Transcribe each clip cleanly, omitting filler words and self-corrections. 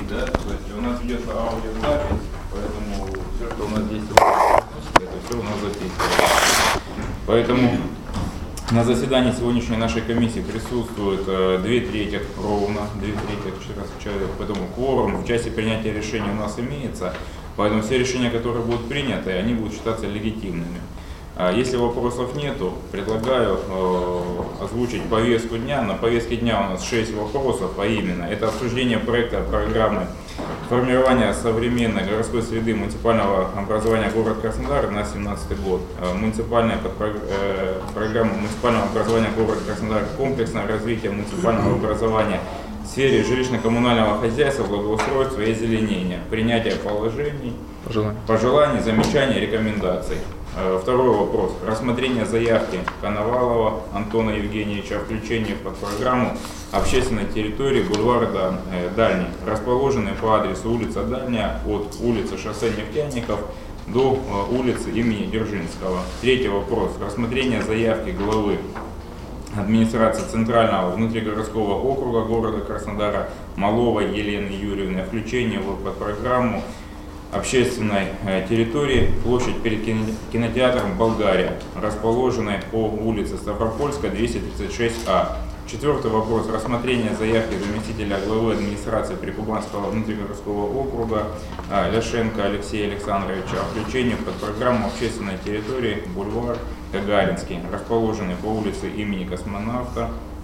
да? То есть у нас идет аудиозапись, поэтому все, что у нас здесь, это все у нас записывается. Поэтому на заседании сегодняшней нашей комиссии присутствует 2/3 ровно, 2/3 человек, поэтому кворум в части принятия решений у нас имеется, поэтому все решения, которые будут приняты, они будут считаться легитимными. Если вопросов нету, предлагаю озвучить повестку дня. На повестке дня у нас 6 вопросов, а именно это обсуждение проекта программы формирования современной городской среды муниципального образования город Краснодар на 2017 год. Муниципальная программа муниципального образования город Краснодар, комплексное развитие муниципального образования в сфере жилищно-коммунального хозяйства, благоустройства и озеленения, принятие положений, пожеланий, замечаний, рекомендаций. Второй вопрос. Рассмотрение заявки Коновалова Антона Евгеньевича о включении под программу общественной территории бульвара Дальний, расположенной по адресу улица Дальняя от улицы Шоссе Нефтяников до улицы имени Дзержинского. Третий вопрос. Рассмотрение заявки главы администрации Центрального внутригородского округа города Краснодара Маловой Елены Юрьевны о включении под программу общественной территории площадь перед кинотеатром «Болгария», расположенной по улице Ставропольская, 236А. Четвертый вопрос. Рассмотрение заявки заместителя главы администрации Прикубанского внутригородского округа Ляшенко Алексея Александровича о включении под программу общественной территории бульвар Гагаринский, расположенный по улице имени Космонавта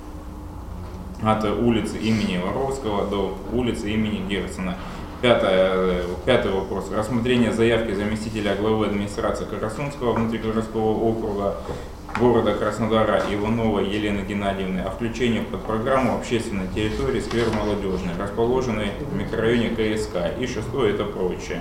от улицы имени Воровского до улицы имени Герцена. Пятый вопрос. Рассмотрение заявки заместителя главы администрации Карасунского внутригородского округа города Краснодара Ивановой Елены Геннадьевны о включении под программу общественной территории сквер Молодежный, расположенный в микрорайоне КСК. И шестое — это прочее.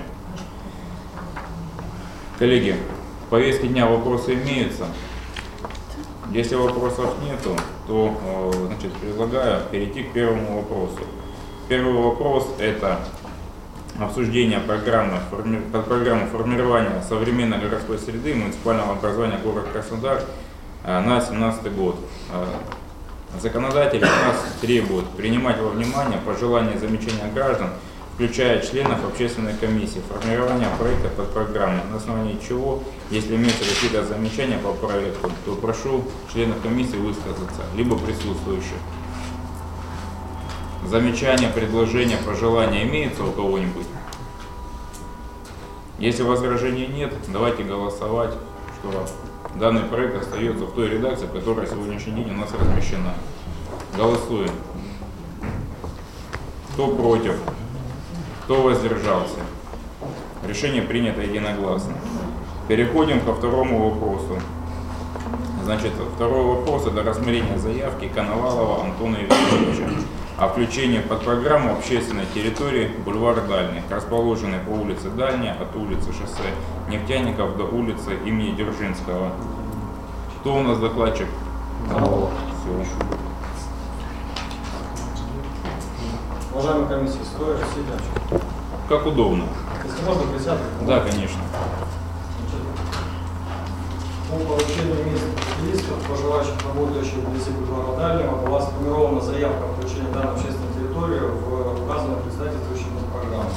Коллеги, в повестке дня вопросы имеются. Если вопросов нету, то предлагаю перейти к первому вопросу. Первый вопрос — это обсуждение программы формирования современной городской среды муниципального образования города Краснодар на 2017 год. Законодатели нас требуют принимать во внимание пожелания и замечания граждан, включая членов общественной комиссии, формирования проекта под программу, на основании чего, если имеются какие-то замечания по проекту, то прошу членов комиссии высказаться, либо присутствующих. Замечания, предложения, пожелания имеются у кого-нибудь? Если возражений нет, давайте голосовать, что данный проект остается в той редакции, которая сегодняшний день у нас размещена. Голосуем. Кто против? Кто воздержался? Решение принято единогласно. Переходим ко второму вопросу. Значит, второй вопрос — это рассмотрение заявки Коновалова Антона Евгеньевича о включении под программу общественной территории бульвар Дальний, расположенной по улице Дальняя от улицы Шоссе Нефтяников до улицы имени Дзержинского. Кто у нас докладчик? Все. Уважаемая комиссия, стоит сидя. Как удобно. Если можно, присядать. Да, конечно. По получению мест специалистов, проживающих, работающих вблизи бульвара Дальнего, была сформирована заявка о включении данной общественной территории в указанную председательствующим программу.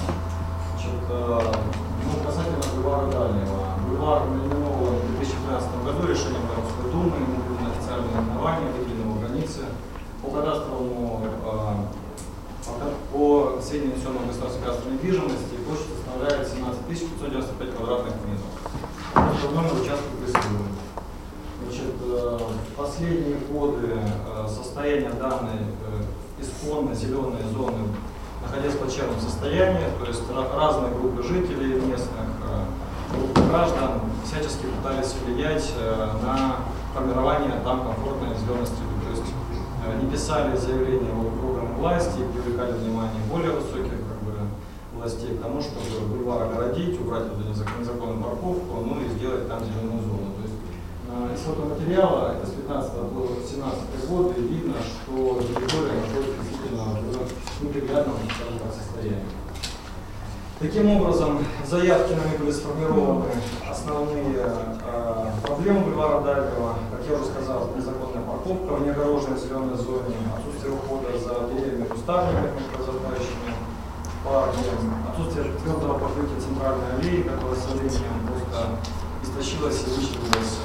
Касательно бульвара Дальнего. Бульвар наименован в 2013 году решением Городской думы, ему выдано официальное наименование, выделено в границе. По кадастровому, по сведениям внесенного государственного кадастра недвижимости, площадь составляет 17 595 квадратных метров. Номер участка присвоен. В последние годы состояние данной исконно зеленой зоны находилось в плачевном состоянии, то есть разные группы жителей местных, группы граждан всячески пытались влиять на формирование там комфортной зеленой среды. То есть не писали заявления в органы власти, привлекали внимание более высоких властей к тому, чтобы бульвар огородить, убрать туда незаконную парковку, ну и сделать там зеленую зону. То есть из фотоматериала, это с 15 по 17 год, и видно, что территория находится действительно в неприглядном состоянии. Таким образом, заявки нами были сформированы основные проблемы бульвара Дальнего. Как я уже сказал, незаконная парковка в неогороженной зеленой зоне, отсутствие ухода за деревьями, кустарниками, разрастающими. в парке, отсутствие твердого покрытия центральной аллеи, которая со временем просто истощилась и вычеркнулась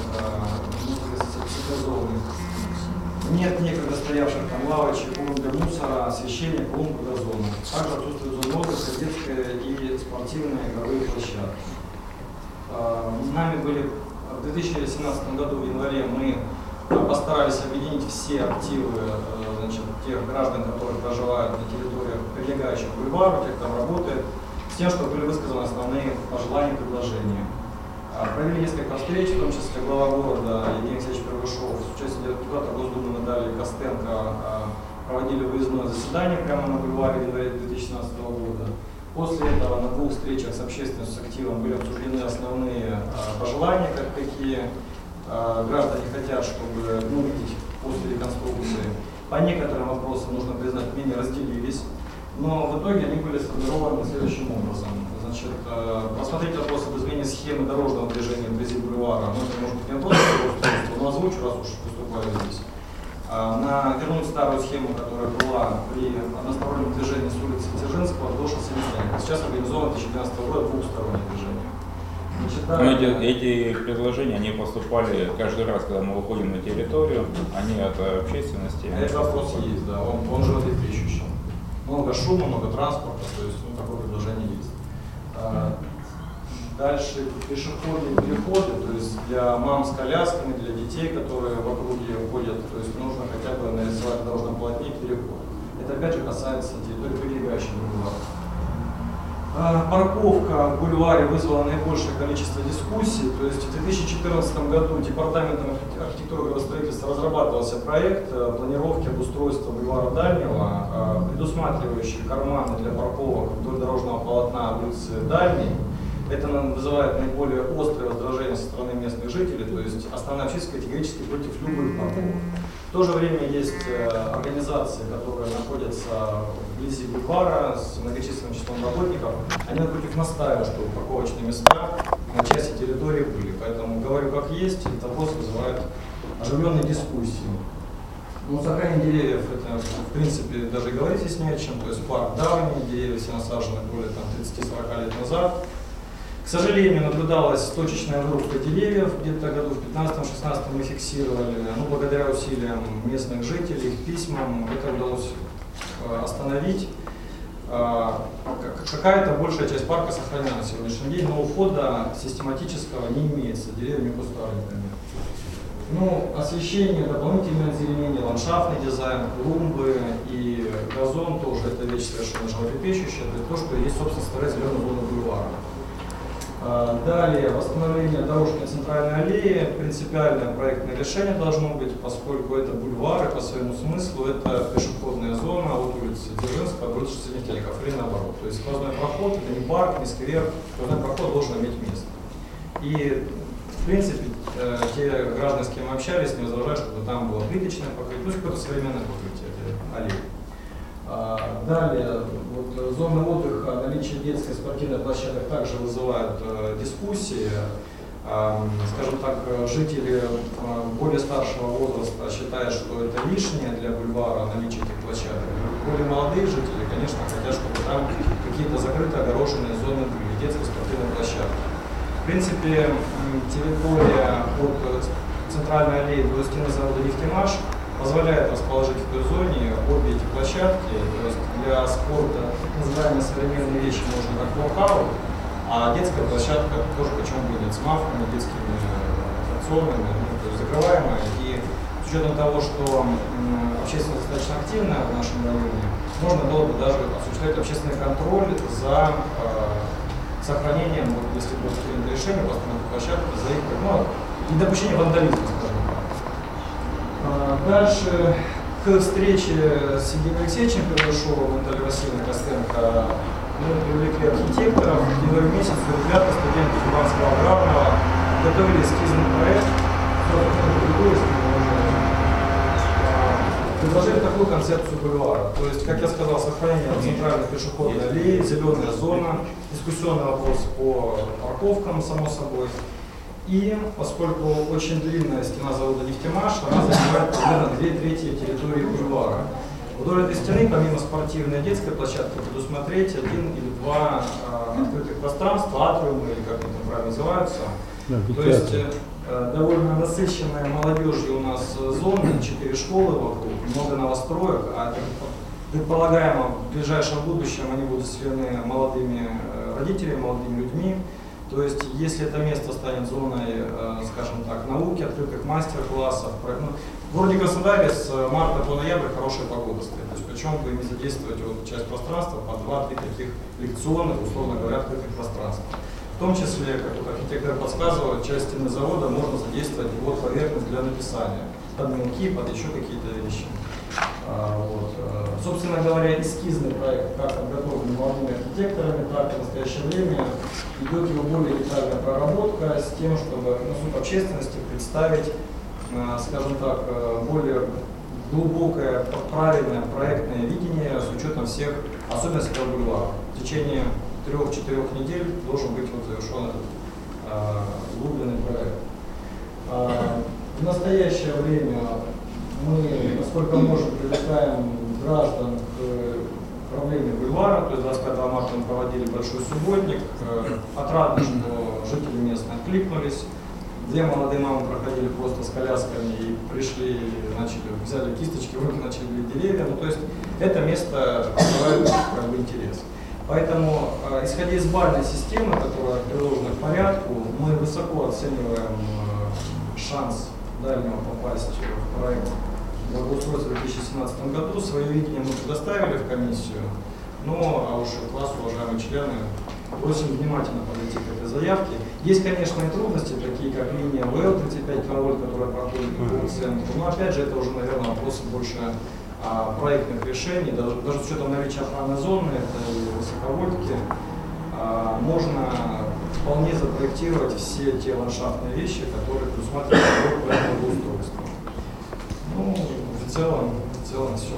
с зоны. Нет некогда стоявших там лавочек, клумб для мусора, освещения, клумб и газона. Также отсутствует зона отдыха, детская и спортивные игровые площадки. Нами были в 2017 году, в январе, мы постарались объединить все активы тех граждан, которые проживают на территориях, прилегающих к бульвару, тех, кто там работает, с тем, чтобы были высказаны основные пожелания и предложения. Провели несколько встреч, в том числе глава города Евгений Алексеевич Первышов с участием депутата Госдумы Натальи Костенко проводили выездное заседание прямо на бульваре в январе 2017 года. После этого на 2 встречах с общественностью, с активом были обсуждены основные пожелания, какие граждане хотят, чтобы видеть после реконструкции. По некоторым вопросам, нужно признать, мнения разделились, но в итоге они были сформированы следующим образом. Значит, рассмотреть вопрос об изменении схемы дорожного движения вблизи бульвара, это может быть не вопрос устройства, но озвучу, раз уж выступаю здесь. Вернуть старую схему, которая была при одностороннем движении с улицы Дзержинского до шоссе Мещаника. Сейчас организовано 2012 года двухстороннее движение. Эти предложения, они поступали каждый раз, когда мы выходим на территорию, они от общественности. Этот вопрос есть, да, он живет и трещущий. Много шума, много транспорта, то есть такое предложение есть. Дальше пешеходные переходы, то есть для мам с колясками, для детей, которые в округе ходят, то есть нужно хотя бы нарисовать в дорожном полотне переход. Это опять же касается территории, прилегающей к бульвару. Парковка в бульваре вызвала наибольшее количество дискуссий. То есть в 2014 году Департаментом архитектуры и градостроительства разрабатывался проект планировки обустройства бульвара Дальнего, предусматривающий карманы для парковок вдоль дорожного полотна улицы Дальней. Это вызывает наиболее острое раздражение со стороны местных жителей, то есть основная общественность категорически против любых парковок. В то же время есть организации, которые находятся вблизи бульвара с многочисленным числом работников. Они напротив настаивают, чтобы парковочные места на части территории были. Поэтому говорю как есть, этот вопрос вызывает оживленные дискуссии. Сохранение деревьев, это в принципе даже и говорить здесь не о чем. То есть парк давний, деревья все насажены более 30-40 лет назад. К сожалению, наблюдалась точечная вырубка деревьев, где-то году в 15-16 мы фиксировали, благодаря усилиям местных жителей, их письмам, это удалось остановить. Какая-то большая часть парка сохранена на сегодняшний день, но ухода систематического не имеется, деревья не кустарниками. Освещение, дополнительное озеленение, ландшафтный дизайн, клумбы и газон тоже это вещь совершенно животрепещущая, это то, что есть, собственно, старая зеленая зона бульвара. Далее, восстановление дорожки на центральной аллее, принципиальное проектное решение должно быть, поскольку это бульвар, и по своему смыслу это пешеходная зона от улицы Дзержинского до улицы Синетельников, или наоборот. То есть сквозной проход, это не парк, не сквер, сквозной проход должен иметь место. И, в принципе, те граждане, с кем мы общались, не возражают, чтобы там было плиточное покрытие, какое-то современное покрытие аллеи. Далее, зоны отдыха, наличие детской спортивной площадок также вызывают дискуссии. Скажем так, жители более старшего возраста считают, что это лишнее для бульвара наличие этих площадок. Более молодые жители, конечно, хотят, чтобы там какие-то закрытые огороженные зоны были, детской спортивной площадки. В принципе, территория от центральной аллеи до стены завода «Нефтемаш» позволяет расположить в той зоне обе эти площадки. То есть для спорта называемые современные вещи можно как воркаут, а детская площадка тоже почему бы нет, с мавками, детскими аттракционами, то есть закрываемая. И с учетом того, что общественность достаточно активная в нашем районе, можно было бы даже осуществлять общественный контроль за сохранением, если будет принято решение, постановки площадки, за их недопущение вандализма, скажем так. Дальше, к встрече с Евгением Алексеевичем Первышовым, Натальей Васильевной Костенко, мы привлекли архитекторов. В январе месяце ребята, студенты Кубанского аграрного, готовили эскизный проект, предложили такую концепцию бульвара. То есть, как я сказал, сохранение центральной пешеходной аллеи, зеленая зона, дискуссионный вопрос по парковкам, само собой. И поскольку очень длинная стена завода «Нефтемаш», она занимает примерно 2/3 территории бульвара. Вдоль этой стены, помимо спортивной и детской площадки, предусмотреть 1 или 2 открытых пространства, атриумы, или как они там правильно называются. Да, то есть довольно насыщенная молодежью у нас зона, 4 школы вокруг, много новостроек, а предполагаемо в ближайшем будущем они будут заселены молодыми родителями, молодыми людьми. То есть, если это место станет зоной, скажем так, науки, открытых мастер-классов, в городе Краснодаре с марта по ноябрь хорошая погода стоит. То есть, почему бы не задействовать вот часть пространства по 2-3 таких лекционных, условно говоря, открытых пространства. В том числе, как вот архитектор подсказывал, часть стены завода можно задействовать вот поверхность для написания, под мелки, под еще какие-то вещи. Собственно говоря, эскизный проект, как подготовлен молодыми архитекторами, так и в настоящее время идет его более детальная проработка с тем, чтобы на суд общественности представить, скажем так, более глубокое, правильное проектное видение с учетом всех особенностей этого бульвара. В течение 3-4 недель должен быть вот завершен этот углубленный проект. В настоящее время мы, насколько можем, привлекаем граждан к управлению бульвара. То есть 25 марта мы проводили большой субботник. Отрадно, что жители местные откликнулись. 2 молодые мамы проходили просто с колясками и пришли, взяли кисточки, в руки начали бить деревья. То есть это место вызывает как бы интерес. Поэтому, исходя из бальной системы, которая приложена к порядку, мы высоко оцениваем шанс дальнего попасть в проект благоустройства в 2017 году. Свое видение мы предоставили в комиссию, а уж от вас, уважаемые члены, просим внимательно подойти к этой заявке. Есть, конечно, и трудности, такие как линия ВЛ 35 киловольт, которая проходит по центру, но опять же это уже, наверное, вопросы больше проектных решений, даже с учетом наличия охранной зоны, это и высоковольтки, можно вполне запроектировать все те ландшафтные вещи, которые предусматривают проектное благоустройство. В целом все.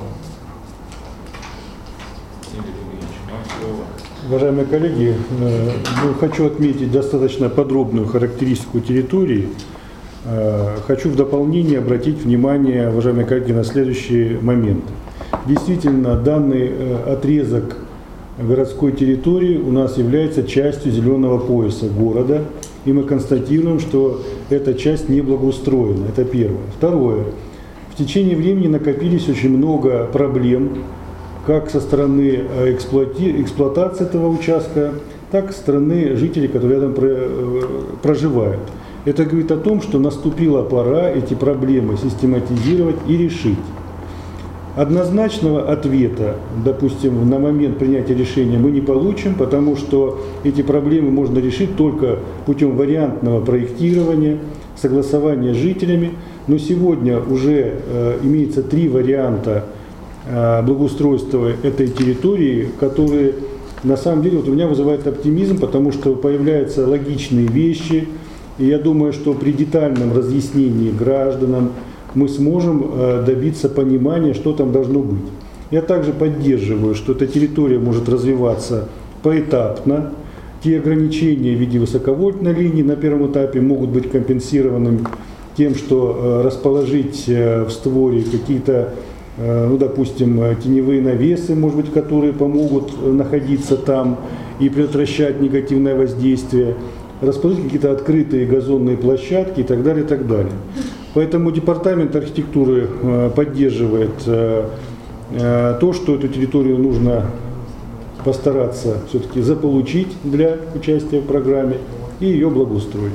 Уважаемые коллеги, хочу отметить достаточно подробную характеристику территории. Хочу в дополнение обратить внимание, уважаемые коллеги, на следующий момент. Действительно, данный отрезок городской территории у нас является частью зеленого пояса города, и мы констатируем, что эта часть не благоустроена. Это первое. Второе. В течение времени накопились очень много проблем, как со стороны эксплуатации этого участка, так и со стороны жителей, которые рядом проживают. Это говорит о том, что наступила пора эти проблемы систематизировать и решить. Однозначного ответа, допустим, на момент принятия решения мы не получим, потому что эти проблемы можно решить только путем вариантного проектирования, согласования с жителями. Но сегодня уже имеется 3 варианта благоустройства этой территории, которые на самом деле у меня вызывают оптимизм, потому что появляются логичные вещи. И я думаю, что при детальном разъяснении гражданам мы сможем добиться понимания, что там должно быть. Я также поддерживаю, что эта территория может развиваться поэтапно. Те ограничения в виде высоковольтной линии на первом этапе могут быть компенсированы тем, что расположить в створе какие-то, допустим, теневые навесы, может быть, которые помогут находиться там и предотвращать негативное воздействие, расположить какие-то открытые газонные площадки и так далее, и так далее. Поэтому департамент архитектуры поддерживает то, что эту территорию нужно постараться все-таки заполучить для участия в программе и ее благоустроить.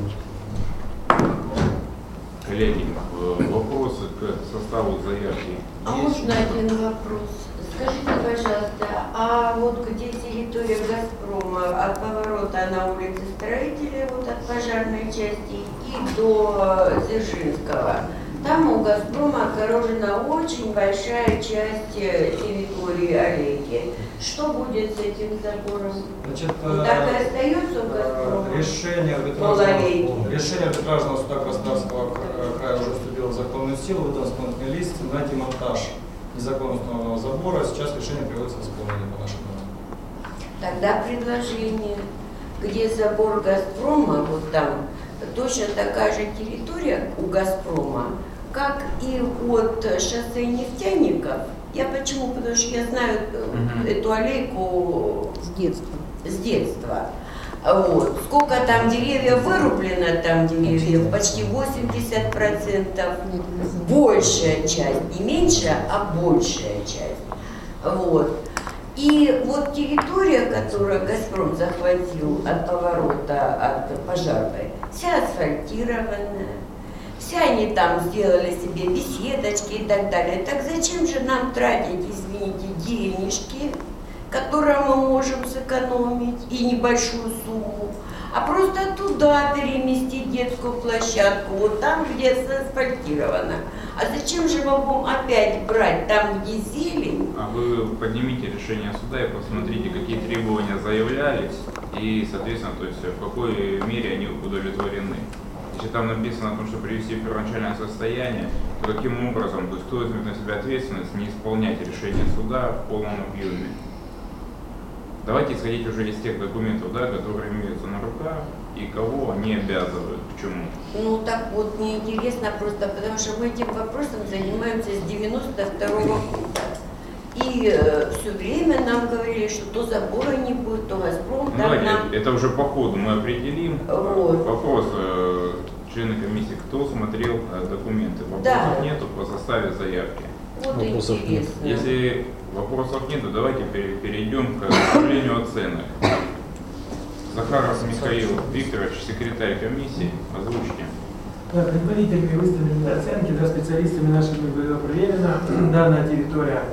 Коллеги, вопросы к составу заявки? Можно один вопрос? Скажите, пожалуйста, а вот где территория «Газпрома» от поворота на улице Строителей, вот от пожарной части и до Дзержинского, там у «Газпрома» огорожена очень большая часть территории аллейки. Что будет с этим забором? Он так и остается у «Газпрома»? Решение арбитражного суда Краснодарского края уже вступило в законную силу, выдан исполнительный лист на демонтаж незаконно установленного забора. Сейчас решение приводится в исполнение по нашему данным. Тогда предложение, где забор «Газпрома», вот там, точно такая же территория у «Газпрома», как и от шоссе нефтяников Я почему? Потому что я знаю эту аллейку с детства. Вот. Сколько там деревьев вырублено, там деревьев почти 80%, большая часть, не меньшая, а большая часть. Вот. И вот территория, которую «Газпром» захватил от поворота, от Пожарной, вся асфальтированная, все они там сделали себе беседочки и так далее. Так зачем же нам тратить, извините, денежки, которые мы можем сэкономить, и небольшую сумму, а просто туда переместить детскую площадку, вот там, где асфальтировано. А зачем же мы будем опять брать там, где зелень? А вы поднимите решение суда и посмотрите, какие требования заявлялись и, соответственно, то есть в какой мере они удовлетворены. Если там написано о том, что привести в первоначальное состояние, то каким образом, то есть кто возьмет на себя ответственность не исполнять решение суда в полном объеме? Давайте исходить уже из тех документов, да, которые имеются на руках, и кого они обязывают, к чему. Ну так вот, мне интересно просто, потому что мы этим вопросом занимаемся с 92-го года. И все время нам говорили, что то забора не будет, то «Газпром». Давайте, нам... это уже по ходу мы определим. Вот. Вопрос, члены комиссии, кто смотрел документы? Вопросов нету по составе заявки. Вот интересно. Если вопросов нету, давайте перейдем к составлению оценок. Захаров Михаил Викторович, секретарь комиссии, озвучьте. Да, предварительные выставленные оценки специалистами нашими была проверена данная территория.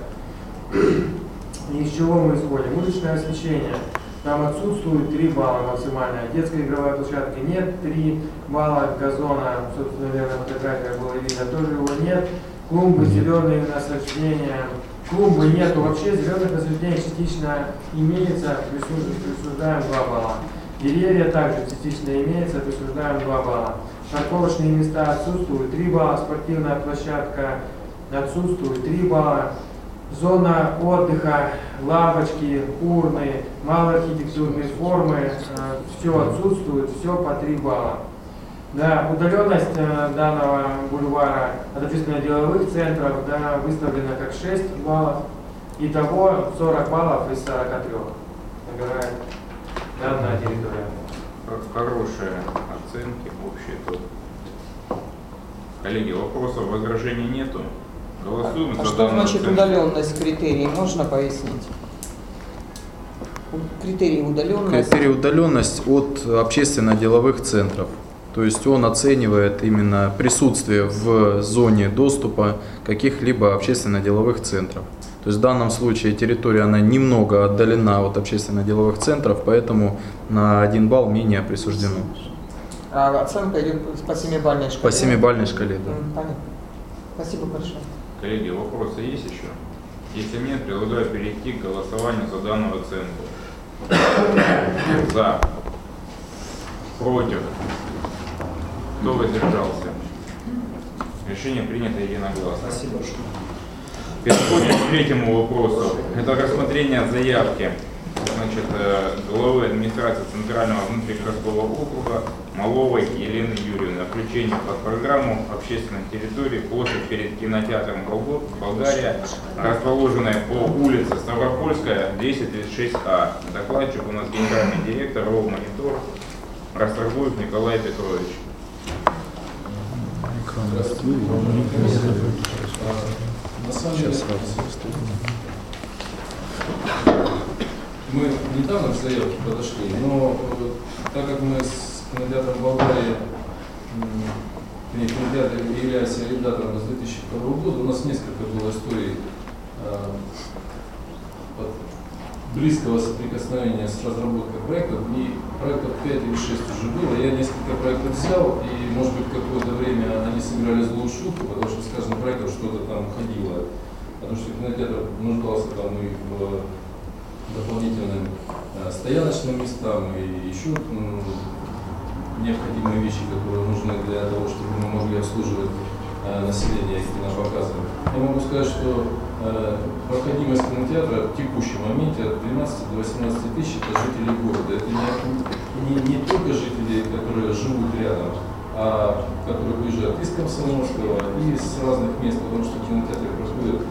И из чего мы исходим? Уличное освещение. Там отсутствует 3 балла максимальная. Детской игровой площадки нет, 3 балла газона, собственно, наверное, фотография была видно, тоже его нет. Клумбы, зеленые насаждения. Клумбы нету вообще, зеленых насаждений частично имеется, присуждаем 2 балла. Деревья также частично имеется, присуждаем 2 балла. Парковочные места отсутствуют, 3 балла. Спортивная площадка отсутствует, 3 балла. Зона отдыха, лавочки, урны, малоархитектурные формы, все отсутствует, все по 3 балла. Да, удаленность данного бульвара от общественно-деловых центров выставлена как 6 баллов. Итого 40 баллов из 43 набирает данная территория. Хорошие оценки, общий итог. Коллеги, вопросов, возражений нету? Голосуем за что данную значит оценку. удаленность критерий? Можно пояснить? Критерий удаленность. Критерий удаленность от общественно-деловых центров. То есть он оценивает именно присутствие в зоне доступа каких-либо общественно-деловых центров. То есть в данном случае территория она немного отдалена от общественно-деловых центров, поэтому на 1 балл менее присуждено. А оценка идет по 7-бальной шкале? По 7-бальной шкале, да. Понятно. Спасибо большое. Коллеги, вопросы есть еще? Если нет, предлагаю перейти к голосованию за данную оценку. За. Против. Кто воздержался? Решение принято единогласно. Спасибо большое. Переходим к третьему вопросу. Это рассмотрение заявки главы администрации Центрального внутригородского округа Маловой Елены Юрьевны о включении под программу общественных территорий площадь перед кинотеатром «Болгария», расположенная по улице Ставропольская, 236А. Докладчик у нас генеральный директор Росмонитор Расторгуев Николай Петрович. На самом деле, мы недавно к заявке подошли, но так как мы с кинотеатром Болгарии, кинотеатр является арендатором с 2002 года, у нас несколько было историй близкого соприкосновения с разработкой проектов, и проектов 5 или 6 уже было. Я несколько проектов взял, и, может быть, какое-то время они сыграли злую шутку, потому что с каждым проектом что-то там уходило. Потому что кинотеатр нуждался там и в дополнительным стояночным местам, и еще необходимые вещи, которые нужны для того, чтобы мы могли обслуживать население кинопоказов. Я могу сказать, что проходимость кинотеатра в текущем моменте от 12 до 18 тысяч это жители города. Это не только жители, которые живут рядом, а которые выезжают из Комсомольского и с разных мест, потому что в кинотеатре проходят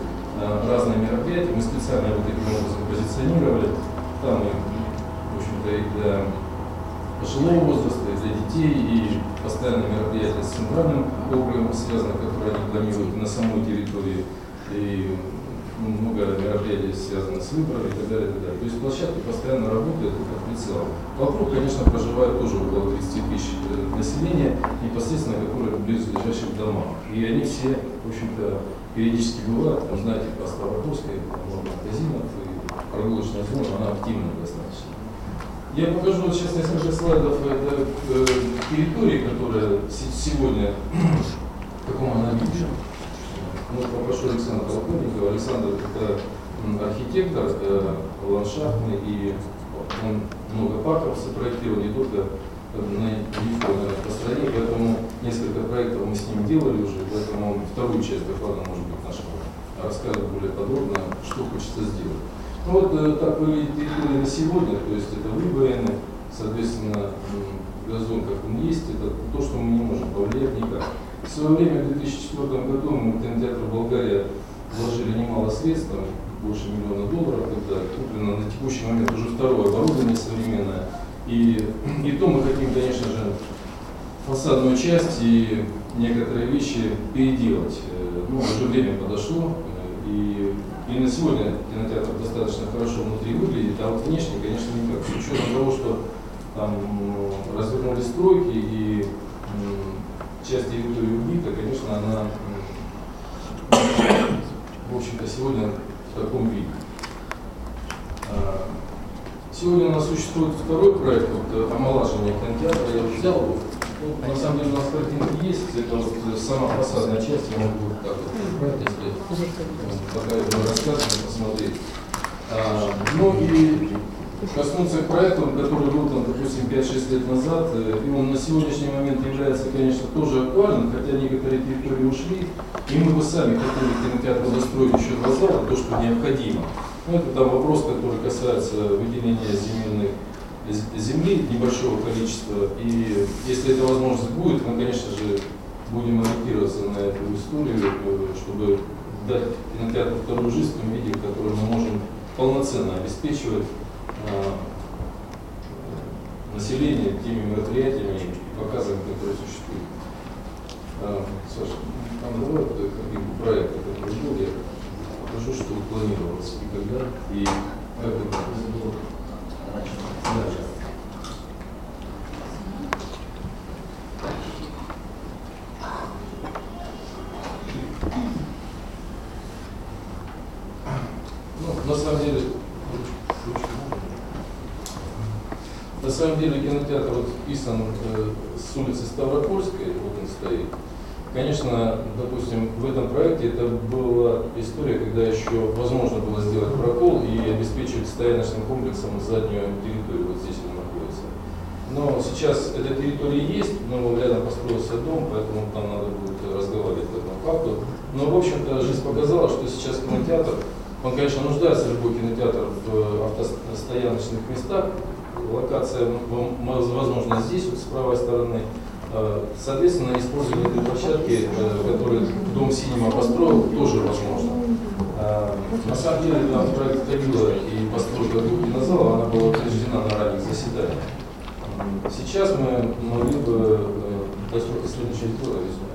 разные мероприятия. Мы специально его таким образом позиционировали. Там и, в общем-то, и для пожилого возраста, и для детей, и постоянные мероприятия с центральным округом связаны, которые они планируют на самой территории, и много мероприятий связано с выборами и так далее, и так далее. То есть площадка постоянно работает как прицел. Вокруг, конечно, проживает тоже около 30 тысяч населения, непосредственно которые в близлежащих домах. И они все, в общем-то, периодически бывают, там, знаете, по Ставропольской, много магазинов, и прогулочная зона, она активная достаточно. Я покажу вот сейчас несколько слайдов это территории, которая сегодня, в каком она виде. Вот попрошу Александра Толоконникова. Александр это архитектор ландшафтный, и он много парков спроектировал не только по стране, поэтому несколько проектов мы с ним делали уже, поэтому он вторую часть доклада, может быть, нашего расскажет более подробно, что хочется сделать. Ну вот так выглядит территория на сегодня, то есть это выбоины, соответственно, газон, как он есть, это то, что мы не можем повлиять никак. В свое время, в 2004 году, мы в кинотеатр «Болгария» вложили немало средств, больше $1 миллиона, когда куплено на текущий момент уже второе оборудование современное. И то мы хотим, конечно же, фасадную часть и некоторые вещи переделать. Ну, уже время подошло, и на сегодня кинотеатр достаточно хорошо внутри выглядит, а вот внешне, конечно, никак. С учетом того, что там развернулись стройки и часть территории убита, конечно, она, в общем-то, сегодня в таком виде. Сегодня у нас существует второй проект омолаживания кинотеатра. Я взял его. На самом деле у нас картинки есть, это вот сама фасадная часть, я могу вот так вот брать, если пока я буду рассказывать, посмотреть. Ну и коснуться проекта, который был там, допустим, 5-6 лет назад, и он на сегодняшний момент является, конечно, тоже актуальным, хотя некоторые территории ушли, и мы бы сами хотели кинотеатр достроить еще 2 зала, то, что необходимо. Ну, это там вопрос, который касается выделения земли небольшого количества, и если эта возможность будет, мы, конечно же, будем ориентироваться на эту историю, чтобы дать кинотеатру вторую жизнь в том виде, в котором мы можем полноценно обеспечивать население теми мероприятиями и показами, которые существуют. Саша, там давай картинку проекта, который был, я покажу, что планировалось и когда, и как это было. Ну, на самом деле кинотеатр вот вписан с улицы Ставропольской, вот он стоит. Конечно, допустим, в этом проекте это была история, когда еще возможно было сделать прокол и обеспечивать стояночным комплексом заднюю территорию, вот здесь он находится. Но сейчас эта территория есть, но рядом построился дом, поэтому там надо будет разговаривать по этому факту. Но, в общем-то, жизнь показала, что сейчас кинотеатр, он, конечно, нуждается, любой кинотеатр, в автостояночных местах. Локация, возможно, здесь, вот с правой стороны. Соответственно, использование этой площадки, которую Дом Синема построил, тоже возможно. На самом деле, там проект Тавила и постройка 2 кинозалов, она была утверждена на ранних заседаниях. Сейчас мы могли бы достроить следующий тур.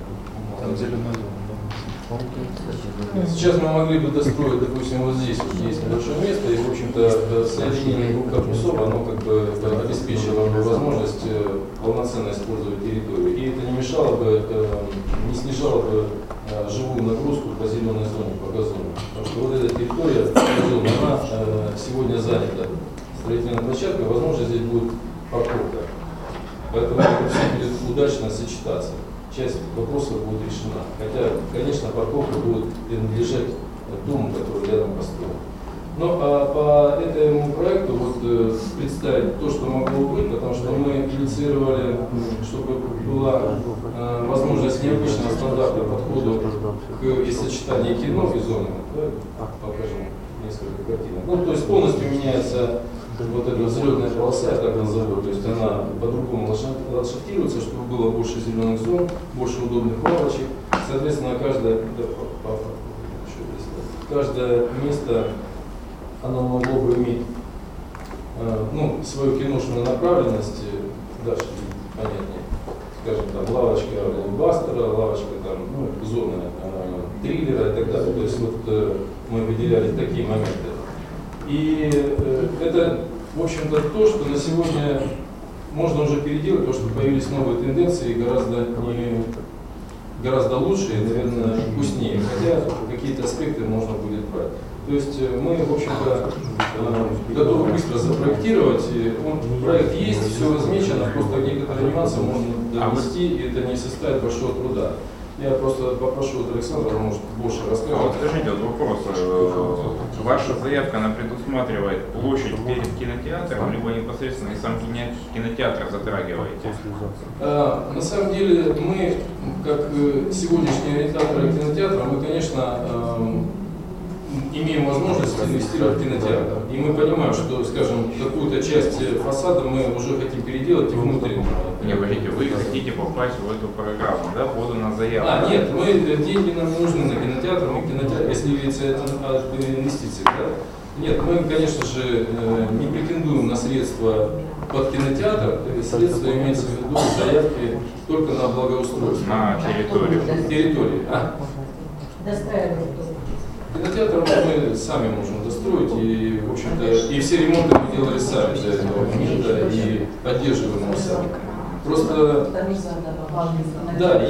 Сейчас мы могли бы достроить, допустим, вот здесь вот есть небольшое место, и, в общем-то, соединение 2 корпусов, оно как бы обеспечило бы возможность полноценно использовать территорию. И это не мешало бы, не снижало бы живую нагрузку по зеленой зоне, по газону. Потому что вот эта территория, она сегодня занята строительной площадкой, возможно, здесь будет парковка. Поэтому это все будет удачно сочетаться. Часть вопросов будет решена. Хотя, конечно, парковка будет принадлежать дому, который рядом построен. Но по этому проекту вот, представить то, что могло быть, потому что мы инициировали, чтобы была возможность необычного стандарта подхода к сочетанию кино и зоны. Покажем несколько картинок. Ну, то есть полностью меняется вот эта взлетная полоса, я так назову, то есть она по-другому ландшафтируется, чтобы было больше зеленых зон, больше удобных лавочек. Соответственно, каждое место, оно могло бы иметь свою киношную направленность, дальше понятнее. Скажем, там лавочка блокбастера, лавочка там, зона триллера и так далее. То есть вот мы выделяли такие моменты. И это, в общем-то, то, что на сегодня можно уже переделать, потому что появились новые тенденции, гораздо лучше и, наверное, вкуснее. Хотя какие-то аспекты можно будет брать. То есть мы, в общем-то, готовы быстро запроектировать. Проект есть, все размечено, просто некоторые нюансы можно донести, и это не составит большого труда. Я просто попрошу от Александра, может, больше рассказать. Вот скажите, вот вопрос. Ваша заявка, она предусматривает площадь перед кинотеатром, либо непосредственно и сам кинотеатр затрагиваете? На самом деле, мы, как сегодняшние ориентаторы кинотеатра, мы, конечно, имеем возможность инвестировать в кинотеатр. И мы понимаем, что, скажем, какую-то часть фасада мы уже хотим переделать и внутренне. Не, подождите, вы хотите попасть в эту программу, да, подана заявка? Нет, деньги нам не нужны на кинотеатр, если видится это от инвестиций, да? Нет, мы, конечно же, не претендуем на средства под кинотеатр, средства имеется в виду заявки только на благоустройство. На территории. Кинотеатр мы сами можем достроить, и, в общем-то, и все ремонты мы делали сами для этого момента, и поддерживаем его сами. Просто, да,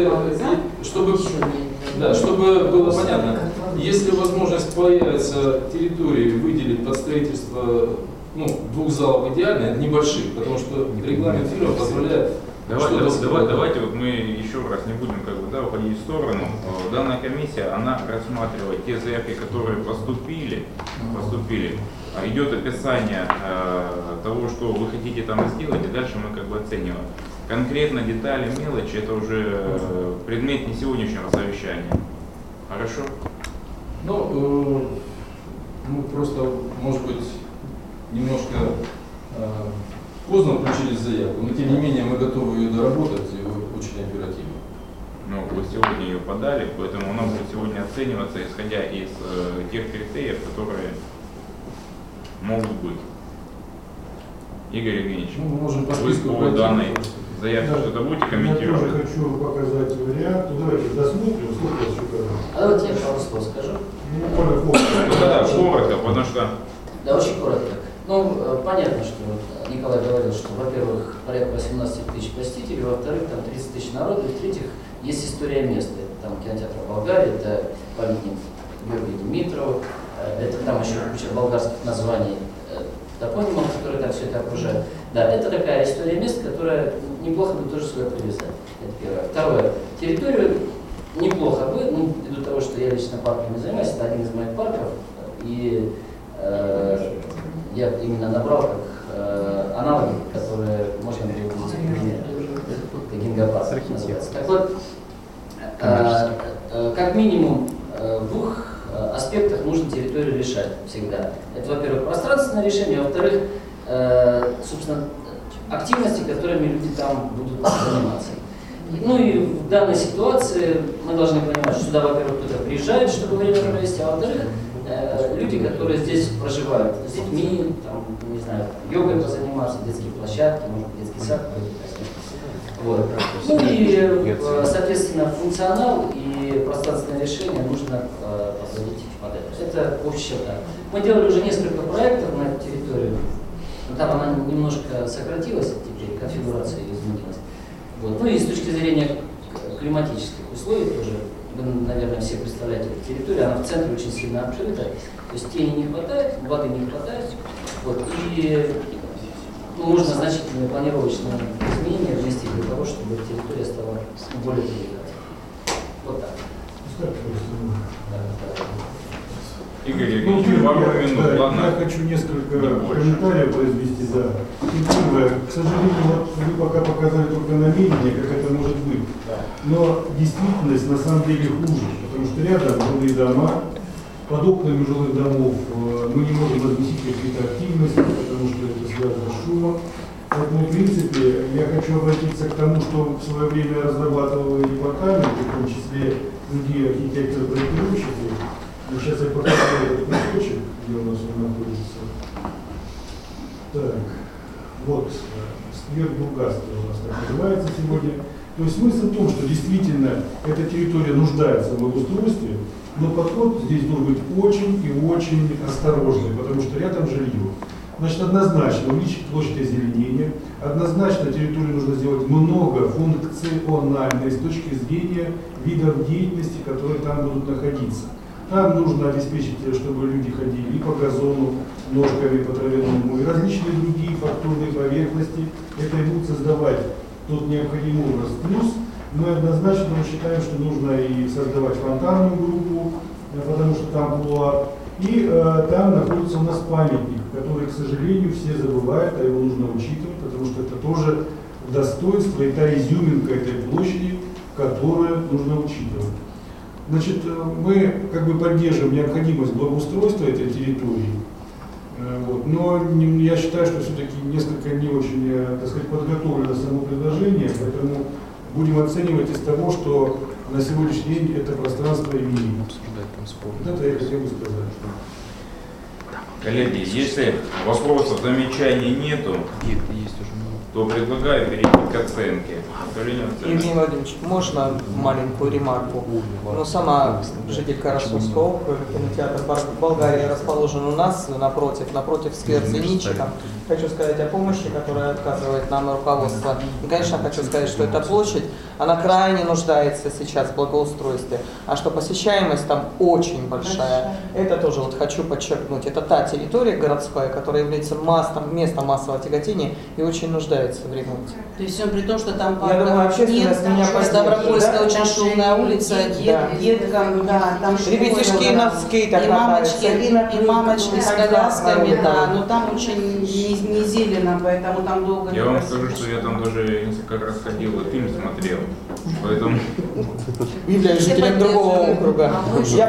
чтобы было понятно, если возможность появится территории выделить под строительство, 2 залов идеально, небольших, потому что регламент фильма позволяет. Давайте вот мы еще раз не будем уходить в сторону. Данная комиссия, она рассматривает те заявки, которые поступили. Идет описание того, что вы хотите там сделать, и дальше мы оцениваем. Конкретно детали, мелочи, это уже предмет не сегодняшнего совещания. Хорошо? Мы просто, может быть, немножко поздно включили заявку, но тем не менее мы готовы ее доработать и очень оперативно. Вы сегодня ее подали, поэтому она будет сегодня оцениваться, исходя из тех критериев, которые могут быть. Игорь Евгеньевич, вы по данной заявке что-то будете комментировать? Я тоже хочу показать вариант. Давайте досмотрим, сколько я еще говорю. Давайте я пару слов скажу. Коротко, потому что... Да, очень коротко. Понятно, что Николай говорил, что, во-первых, порядка 18 тысяч посетителей, во-вторых, там 30 тысяч народу, и в-третьих, есть история места. Это там кинотеатр Болгарии, это памятник Георгию Димитрову, это там еще куча болгарских названий, топонимов, которые там все это окружают. Да, это такая история мест, которая неплохо бы тоже сюда привязать. Это первое. Второе. Территорию неплохо бы, ввиду того, что я лично парками занимаюсь, это один из моих парков, и я именно набрал как аналоги, которые можно было увидеть в примере. Это гингопарк называется. Так вот, как минимум в 2 аспектах нужно территорию решать всегда. Это, во-первых, пространственное решение, во-вторых, собственно, активности, которыми люди там будут заниматься. И в данной ситуации мы должны понимать, что сюда, во-первых, кто-то приезжает, чтобы время провести, а во-вторых, люди, которые здесь проживают, с детьми, там, не знаю, йогой позаниматься, детские площадки, может быть, детский сад. Вот. И, соответственно, функционал и пространственное решение нужно подводить под это. Это общее. Мы делали уже несколько проектов на эту территорию, но там она немножко сократилась, теперь конфигурация изменилась. Вот. И с точки зрения климатических условий тоже, вы, наверное, все представляете эту территорию, она в центре очень сильно обжита, то есть тени не хватает, воды не хватает, вот, и нужно значительные планировочные изменения внести для того, чтобы территория стала более привлекательной. Вот так. Игорь Евгеньевич, пару минут, ладно? Я хочу несколько комментариев произвести. Первое, к сожалению, вы пока показали только намерение, как это может быть. Но действительность на самом деле хуже, потому что рядом жилые дома, под окнами жилых домов мы не можем разместить какие-то активности, потому что это связано с шумом. Поэтому, в принципе, я хочу обратиться к тому, что в свое время разрабатывал департамент, в том числе другие архитекторы-проектировщики. Ну, сейчас я покажу этот кусочек, где у нас он находится. Так, вот, сквер Бургасского у нас так называется сегодня. То есть смысл в том, что действительно эта территория нуждается в благоустройстве, но подход здесь должен быть очень и очень осторожный, потому что рядом жилье. Значит, однозначно увеличить площадь озеленения, однозначно территорию нужно сделать многофункциональной с точки зрения видов деятельности, которые там будут находиться. Там нужно обеспечить, чтобы люди ходили и по газону, ножками по травяному, и различные другие фактурные поверхности. Это и будут создавать тот необходимый образ. Плюс мы однозначно считаем, что нужно и создавать фонтанную группу, потому что там было. И там находится у нас памятник, который, к сожалению, все забывают, а его нужно учитывать, потому что это тоже достоинство и та изюминка этой площади, которую нужно учитывать. Значит, мы как бы поддерживаем необходимость благоустройства этой территории, вот, но я считаю, что все-таки несколько не очень, так сказать, подготовлено само предложение, поэтому будем оценивать из того, что на сегодняшний день это пространство имеет. Вот это я хотел бы сказать. Коллеги, если вопросов, замечаний нету, то предлагаю перейти к оценке. Евгений Владимирович, можно маленькую ремарку? Ну, сама жителька Ростовского округа, кинотеатр Болгария расположен у нас напротив сквер Зенитчика. Хочу сказать о помощи, которая оказывает нам руководство. И, конечно, хочу сказать, что эта площадь, она крайне нуждается сейчас в благоустройстве. А что посещаемость там очень большая, это тоже вот хочу подчеркнуть. Это та территория городская, которая является местом массового тяготения и очень нуждается в ремонте. То есть все при том, что там Я думаю, общественность меня поддержит, Ставропольская да? очень шумная улица, деткам, да, там ребятишки на скейтах и мамочки, катаются, и мамочки с колясками, да, но ну, там очень не зелено, поэтому там долго Я вам скажу, что я там даже несколько раз ходил и фильм смотрел, поэтому... Являюсь жителем другого округа. Я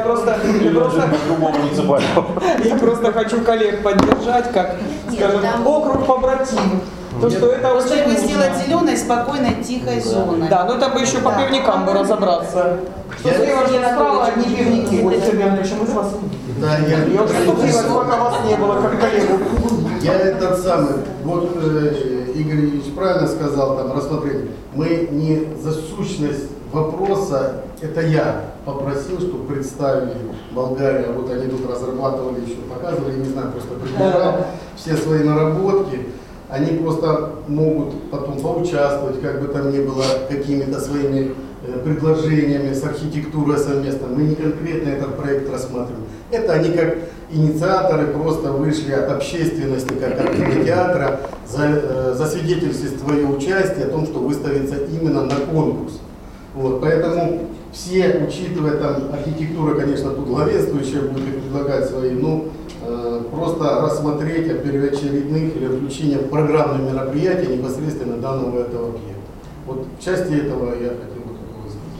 просто хочу коллег поддержать, как, скажем, округ побратим. То, что это Просто очень его нужно. сделать зеленой, спокойной, тихой зоной. Да, ну там бы еще по пивникам бы разобраться. Что слева, что справа одни пивники. Вот, Сергей, почему из вас? Да, Я уже ступилась, пока вас не было, как коллегу. я этот самый, вот Игорь Ильич правильно сказал, там, рассмотрение. Мы не за сущность вопроса, это я попросил, чтобы представили Болгарию, вот они тут разрабатывали, еще показывали, не знаю, просто приближал все свои наработки. Они просто могут потом поучаствовать, как бы там ни было, какими-то своими предложениями с архитектурой совместно. Мы не конкретно этот проект рассматриваем. Это они как инициаторы просто вышли от общественности, как от кинотеатра, засвидетельствовать свое участие о том, что выставится именно на конкурс. Вот, поэтому все, учитывая там архитектура, конечно, тут главенствующая будет предлагать свои, ну, просто рассмотреть о первоочередных или включение в программные мероприятия непосредственно данного этого объекта. Вот в части этого я хотел бы высказаться.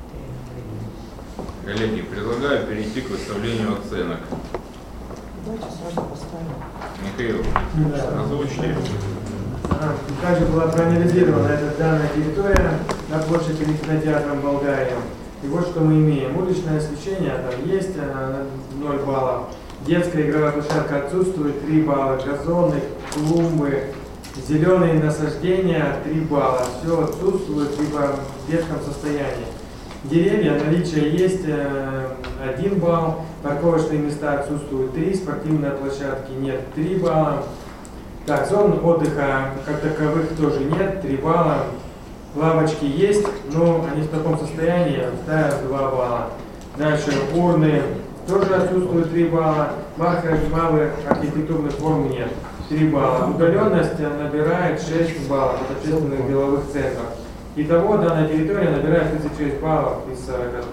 Коллеги, предлагаю перейти к выставлению оценок. Давайте сразу поставим. Михаил, озвучьте. Также была проанализирована эта данная территория на площади перед кинотеатром Болгария. И вот что мы имеем. Уличное освещение там есть, 0 баллов. Детская игровая площадка отсутствует, 3 балла. Газоны, клумбы, зеленые насаждения, 3 балла. Все отсутствует либо в детском состоянии. Деревья, наличие есть, 1 балл. Парковочные места отсутствуют 3, спортивной площадки нет, 3 балла. Так, зон отдыха как таковых тоже нет, 3 балла. Лавочки есть, но они в таком состоянии, ставят 2 балла. Дальше урны тоже отсутствуют 3 балла. Малых архитектурных форм нет, 3 балла. Удаленность набирает 6 баллов от общественных деловых центров. Итого данная территория набирает 36 баллов из 43.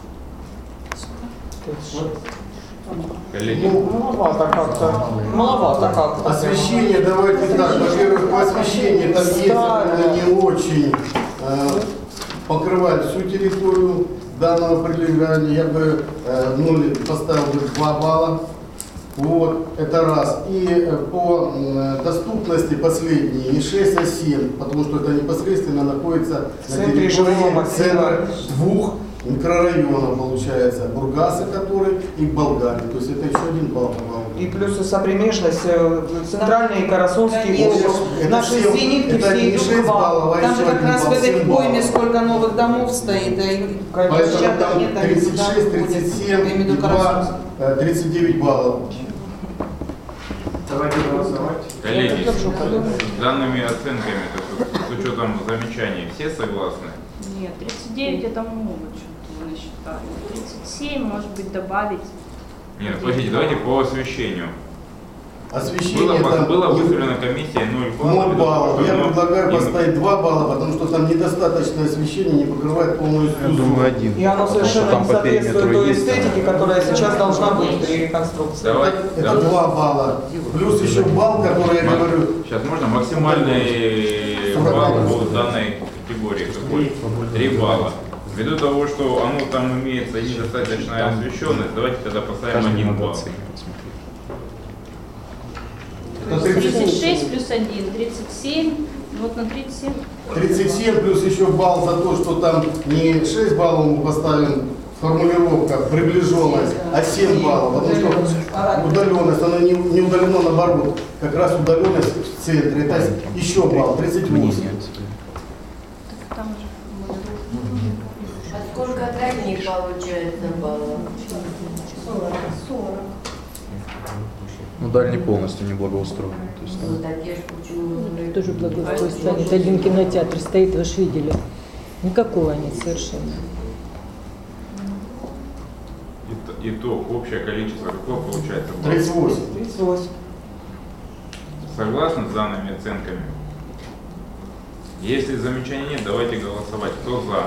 Вот. Коллеги, Маловато как-то. Освещение, давайте так, во-первых, по освещению там есть, но не очень покрывать всю территорию данного прилегания. Я бы поставил бы 2 балла. Вот, это раз. И по доступности последние не 6, а 7, потому что это непосредственно находится на территории центра 2 микрорайона, получается, Бургаса, который и Болгарии. То есть это еще один балл. И плюс и сопримежность, центральные и Карасунские Конечно. области. Это Наши всем- зенитки это все не идут 6 к вам. баллов, а Там же еще как один раз в балл, этой 7 пойме баллов. сколько новых домов стоит, и Поэтому площадок там нет, они туда 36, уходят. 37 Я имею в и виду 2, 39 баллов. Давайте голосовать. Коллеги, с данными оценками, то есть с учетом замечаний, все согласны? Нет, 39 это много, что-то вы насчитали. 37, может быть, добавить. Нет, подождите, давайте по освещению. Освещение там Было выставлено комиссией 0 баллов. 0 баллов. Я Потому- предлагаю не- поставить 2 балла, потому что там недостаточное освещение, не покрывает полную Я всю думаю, зону. один. И оно совершенно Там не по соответствует периметру той есть, эстетике, там. которая сейчас должна быть при реконструкции. Давайте, Это 2 балла. Плюс еще балл, который я говорю. Сейчас можно максимальный балл по данной категории. Какой? 3 балла. Ввиду того, что оно там имеется недостаточная освещенность, давайте тогда поставим 1 балл. Это 37. 36 плюс 1, 37. Вот на 37. 37 плюс еще балл за то, что там не 6 баллов мы поставим, формулировка, приближенность, а 7 баллов. Потому что удаленность, она не удалена наоборот. Как раз удаленность в центре. Это еще балл, 38. Там же. А сколько дальних получается баллов? 40. Ну, дальний полностью не благоустроен. То есть, Вот так я ж почему Тоже благоустройство станет. Один кинотеатр стоит, вы же видели. Никакого нет совершенно. Итог, общее количество какое получается? 38. 38. Согласны с данными оценками? Если замечаний нет, давайте голосовать. Кто за?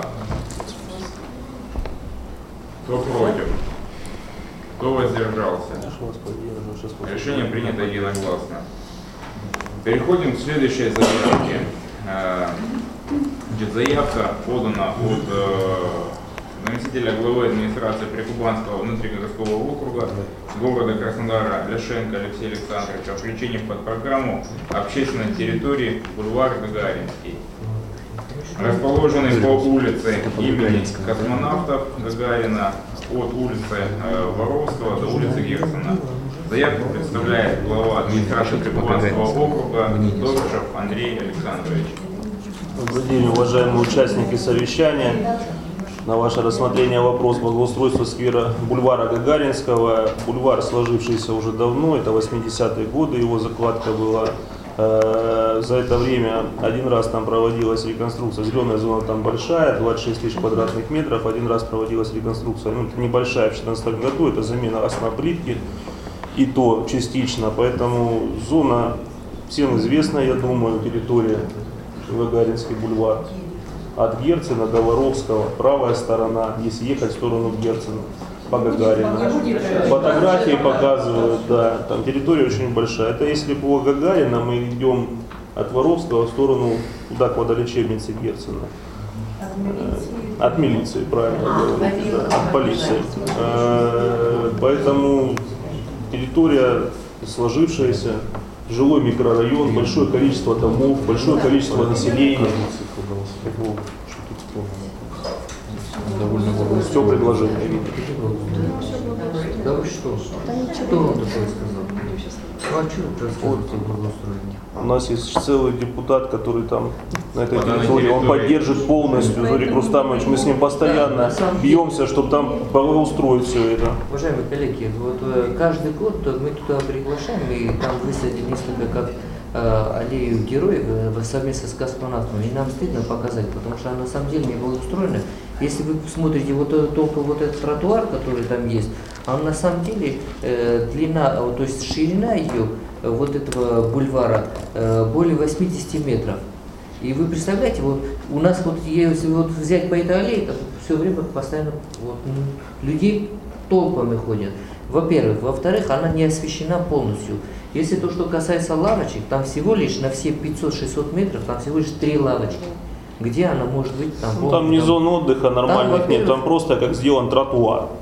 Кто против? Кто воздержался? Решение принято единогласно. Переходим к следующей заявке. Значит, заявка подана от заместителя главы администрации Прикубанского внутригородского округа города Краснодара Ляшенко Алексея Александровича о включении под программу общественной территории бульвар Гагаринский, расположенный по улице имени космонавтов Гагарина от улицы Воровского до улицы Герцена. Заявку представляет глава администрации Прикубанского округа Доршев Андрей Александрович. Добрый день, уважаемые участники совещания. На ваше рассмотрение вопрос благоустройства сквера бульвара Гагаринского. Бульвар, сложившийся уже давно, это 80-е годы, его закладка была. За это время один раз там проводилась реконструкция. Зеленая зона там большая, 26 тысяч квадратных метров. Один раз проводилась реконструкция, ну, это небольшая в 2014 году, это замена основплитки, и то частично. Поэтому зона всем известна, я думаю, территория Гагаринский бульвар. От Герцена до Воровского, правая сторона, если ехать в сторону Герцена, по Гагарину. Фотографии показывают, да, там территория очень большая. Это если по Гагарина мы идем от Воровского в сторону, туда, к водолечебнице Герцена. От милиции, правильно говорю, да, от полиции. Поэтому территория сложившаяся, жилой микрорайон, большое количество домов, большое количество населения. Довольно все предложение видно. Да вы что? Кто вам такое сказал? Ну, а что рассказываете благоустроение? У нас есть целый депутат, который там на этой территории, он поддержит полностью, Зурик Рустамович, мы с ним постоянно бьемся, чтобы там благоустроить все это. Уважаемые коллеги, вот каждый год мы туда приглашаем и там высадим несколько как аллею героев совместно с космонавтами. И нам стыдно показать, потому что она на самом деле не благоустроена. Если вы посмотрите только вот этот тротуар, который там есть, он на самом деле длина, то есть ширина ее, вот этого бульвара, более 80 метров. И вы представляете, вот у нас вот, если вот взять по этой аллее, то все время постоянно вот, людей толпами ходят. Во-первых. Во-вторых, она не освещена полностью. Если то, что касается лавочек, там всего лишь на все 500-600 метров, там всего лишь 3 лавочки. Где она может быть там? Ну, там не зона отдыха нормальных нет, там просто как сделан тротуар.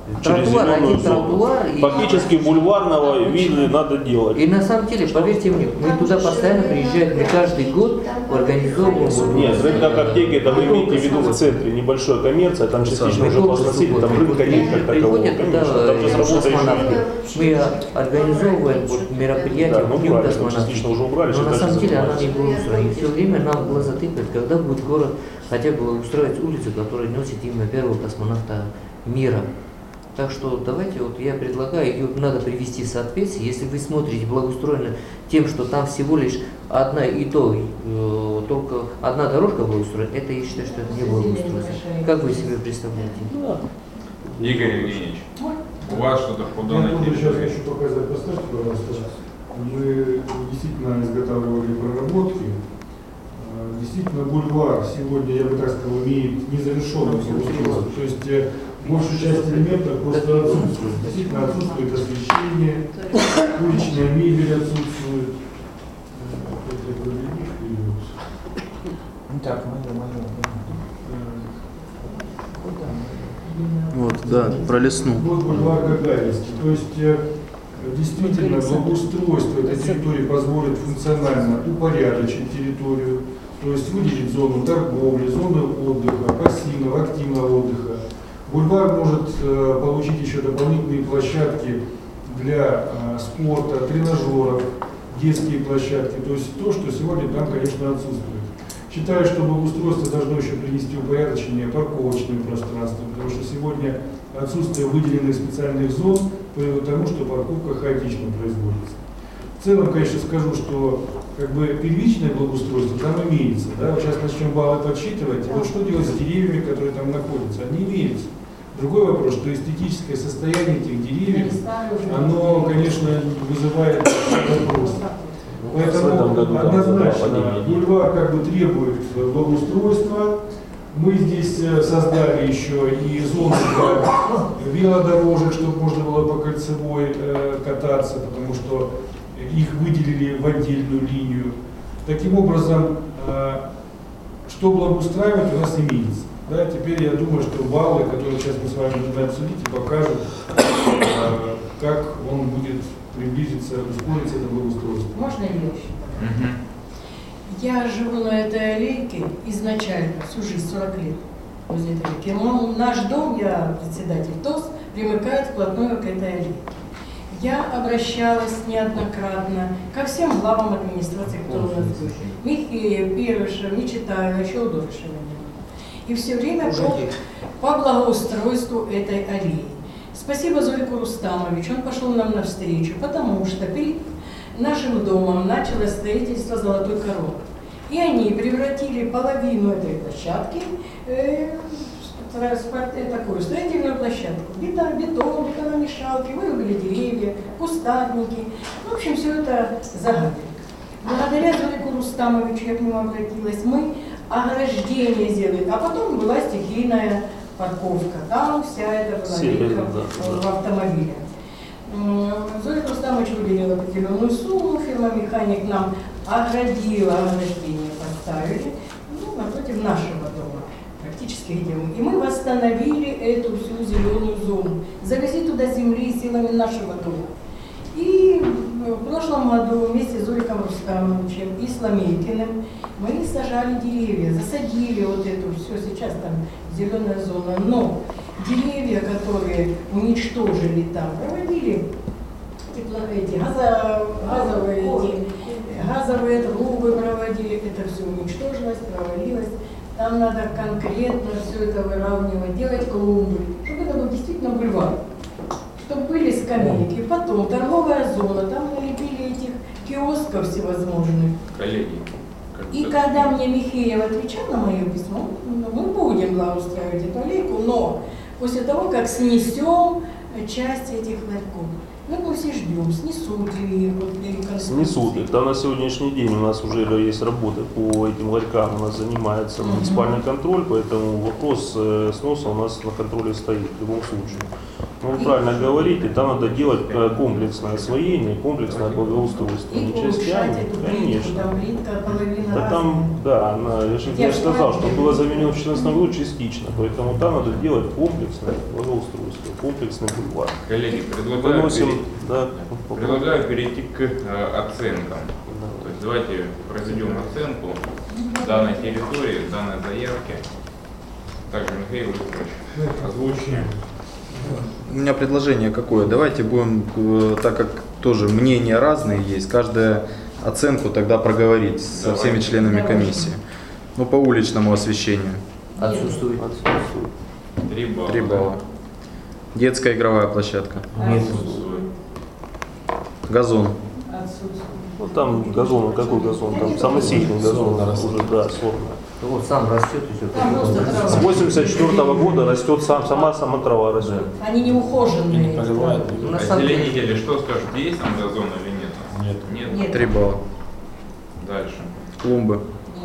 через тротуар, зеленую один зону. тротуар. Фактически бульварного вида надо делать. И на самом деле, поверьте мне, мы туда постоянно приезжаем, мы каждый год организовываем. Нет, рынок аптеки, это вы имеете в виду в центре, небольшая коммерция, там частично уже посносили, там рынка нет как такового. Приходят туда Там же космонавты. Мы организовываем вот мероприятия, да, Днем убрали, космонавтов. частично уже убрали, Но на сейчас самом деле она занимаются. не была устроена. И все время нам глаза тыкают, когда будет город хотя бы устроить улицу, которая носит имя первого космонавта мира. Так что давайте, вот я предлагаю, ее надо привести в соответствие. Если вы смотрите благоустроено тем, что там всего лишь одна и то, только одна дорожка была устроена, это я считаю, что это не благоустройство. Как вы себе представляете? Игорь Евгеньевич, у вас что-то по данной Я сейчас территории? хочу показать, поставьте, пожалуйста. Мы действительно изготавливали проработки. Действительно, бульвар сегодня, я бы так сказал, имеет незавершенное благоустройство. То есть большую часть элементов просто отсутствует. Действительно отсутствует освещение, уличная мебель отсутствует. Так, Вот, да, про лесну. Вот бульвар Гагаринский. То есть действительно благоустройство этой территории позволит функционально упорядочить территорию, то есть выделить зону торговли, зону отдыха, пассивного, активного отдыха. Бульвар может получить еще дополнительные площадки для спорта, тренажеров, детские площадки, то есть то, что сегодня там, конечно, отсутствует. Считаю, что благоустройство должно еще принести упорядочение парковочным пространством, потому что сегодня отсутствие выделенных специальных зон приводит к тому, что парковка хаотично производится. В целом, конечно, скажу, что первичное благоустройство там имеется. Да? Вот сейчас начнем баллы подсчитывать. Вот что делать с деревьями, которые там находятся? Они имеются. Другой вопрос, что эстетическое состояние этих деревьев, оно, конечно, вызывает вопросы. Поэтому однозначно бульвар требует благоустройства. Мы здесь создали еще и зону для велодорожек, чтобы можно было по кольцевой кататься, потому что их выделили в отдельную линию. Таким образом, что благоустраивать у нас имеется. Да, теперь я думаю, что баллы, которые сейчас мы с вами будем обсудить, и покажут, как он будет приблизиться, ускориться это благоустройство. Можно я еще? Я живу на этой аллейке изначально, всю жизнь, 40 лет возле этой аллейки. Наш дом, я председатель ТОС, примыкает вплотную к этой аллейке. Я обращалась неоднократно ко всем главам администрации, кто у нас был. Михеев, Перышев, Нечитаева, еще Удовышева. И все время по благоустройству этой аллеи. Спасибо Золику Рустамовичу, он пошел нам навстречу, потому что перед нашим домом началось строительство «Золотой короны». И они превратили половину этой площадки в такую строительную площадку. Бетон, бетономешалки, вырубили деревья, кустарники. В общем, все это загадили. Благодаря Золику Рустамовичу, я к нему обратилась, мы ограждение сделали, а потом была стихийная парковка. Там вся эта была в автомобиле. Золик Рустамович выделил определенную сумму, фирма-механик нам оградила, ограждение поставили, напротив нашего дома, практически где мы. И мы восстановили эту всю зеленую зону, завезли туда земли силами нашего дома. И в прошлом году вместе с Золиком Рустамовичем и Сломейкиным мы сажали деревья, засадили вот эту все, сейчас там зеленая зона, но деревья, которые уничтожили там, проводили эти газовые трубы проводили, это все уничтожилось, провалилось. Там надо конкретно все это выравнивать, делать клумбы, чтобы это был действительно бульвар. Чтобы были скамейки, потом торговая зона, там налепили этих киосков всевозможных. Коллеги. И когда мне Михеев отвечал на мое письмо, мы будем благоустраивать эту аллейку, но после того, как снесем часть этих ларьков. Мы все ждем, снесут ли их, снесут их. Там на сегодняшний день у нас уже есть работы по этим ларькам, у нас занимается муниципальный контроль, поэтому вопрос сноса у нас на контроле стоит в любом случае. Ну, вы правильно говорите, там надо делать комплексное освоение, комплексное благоустройство. И Не улучшать частями, эту плитку, конечно. там плитка половина Да там, да, я же Я сказал, ж что было заменено в 2014 году частично, поэтому там надо делать комплексное благоустройство, комплексный бульвар. Коллеги, предлагаю, Выносим, да, предлагаю перейти к оценкам. То есть давайте произведем оценку данной территории, данной заявки. Также, Михаил Викторович, озвучите. У меня предложение какое? Давайте будем, так как тоже мнения разные есть, каждая оценку тогда проговорить со всеми членами комиссии. Ну, по уличному освещению. Отсутствует. 3 балла. 3 балла. Детская игровая площадка. Нет. Газон. Ну там газон, какой газон? Там самосеянный газон уже, да, сорный. Вот сам растет и все. С 1984 года растет сама трава растет. Они не ухоженные. Озеленители, что скажут, есть там газон или нет? Нет. 3 балла. Дальше. Клумбы.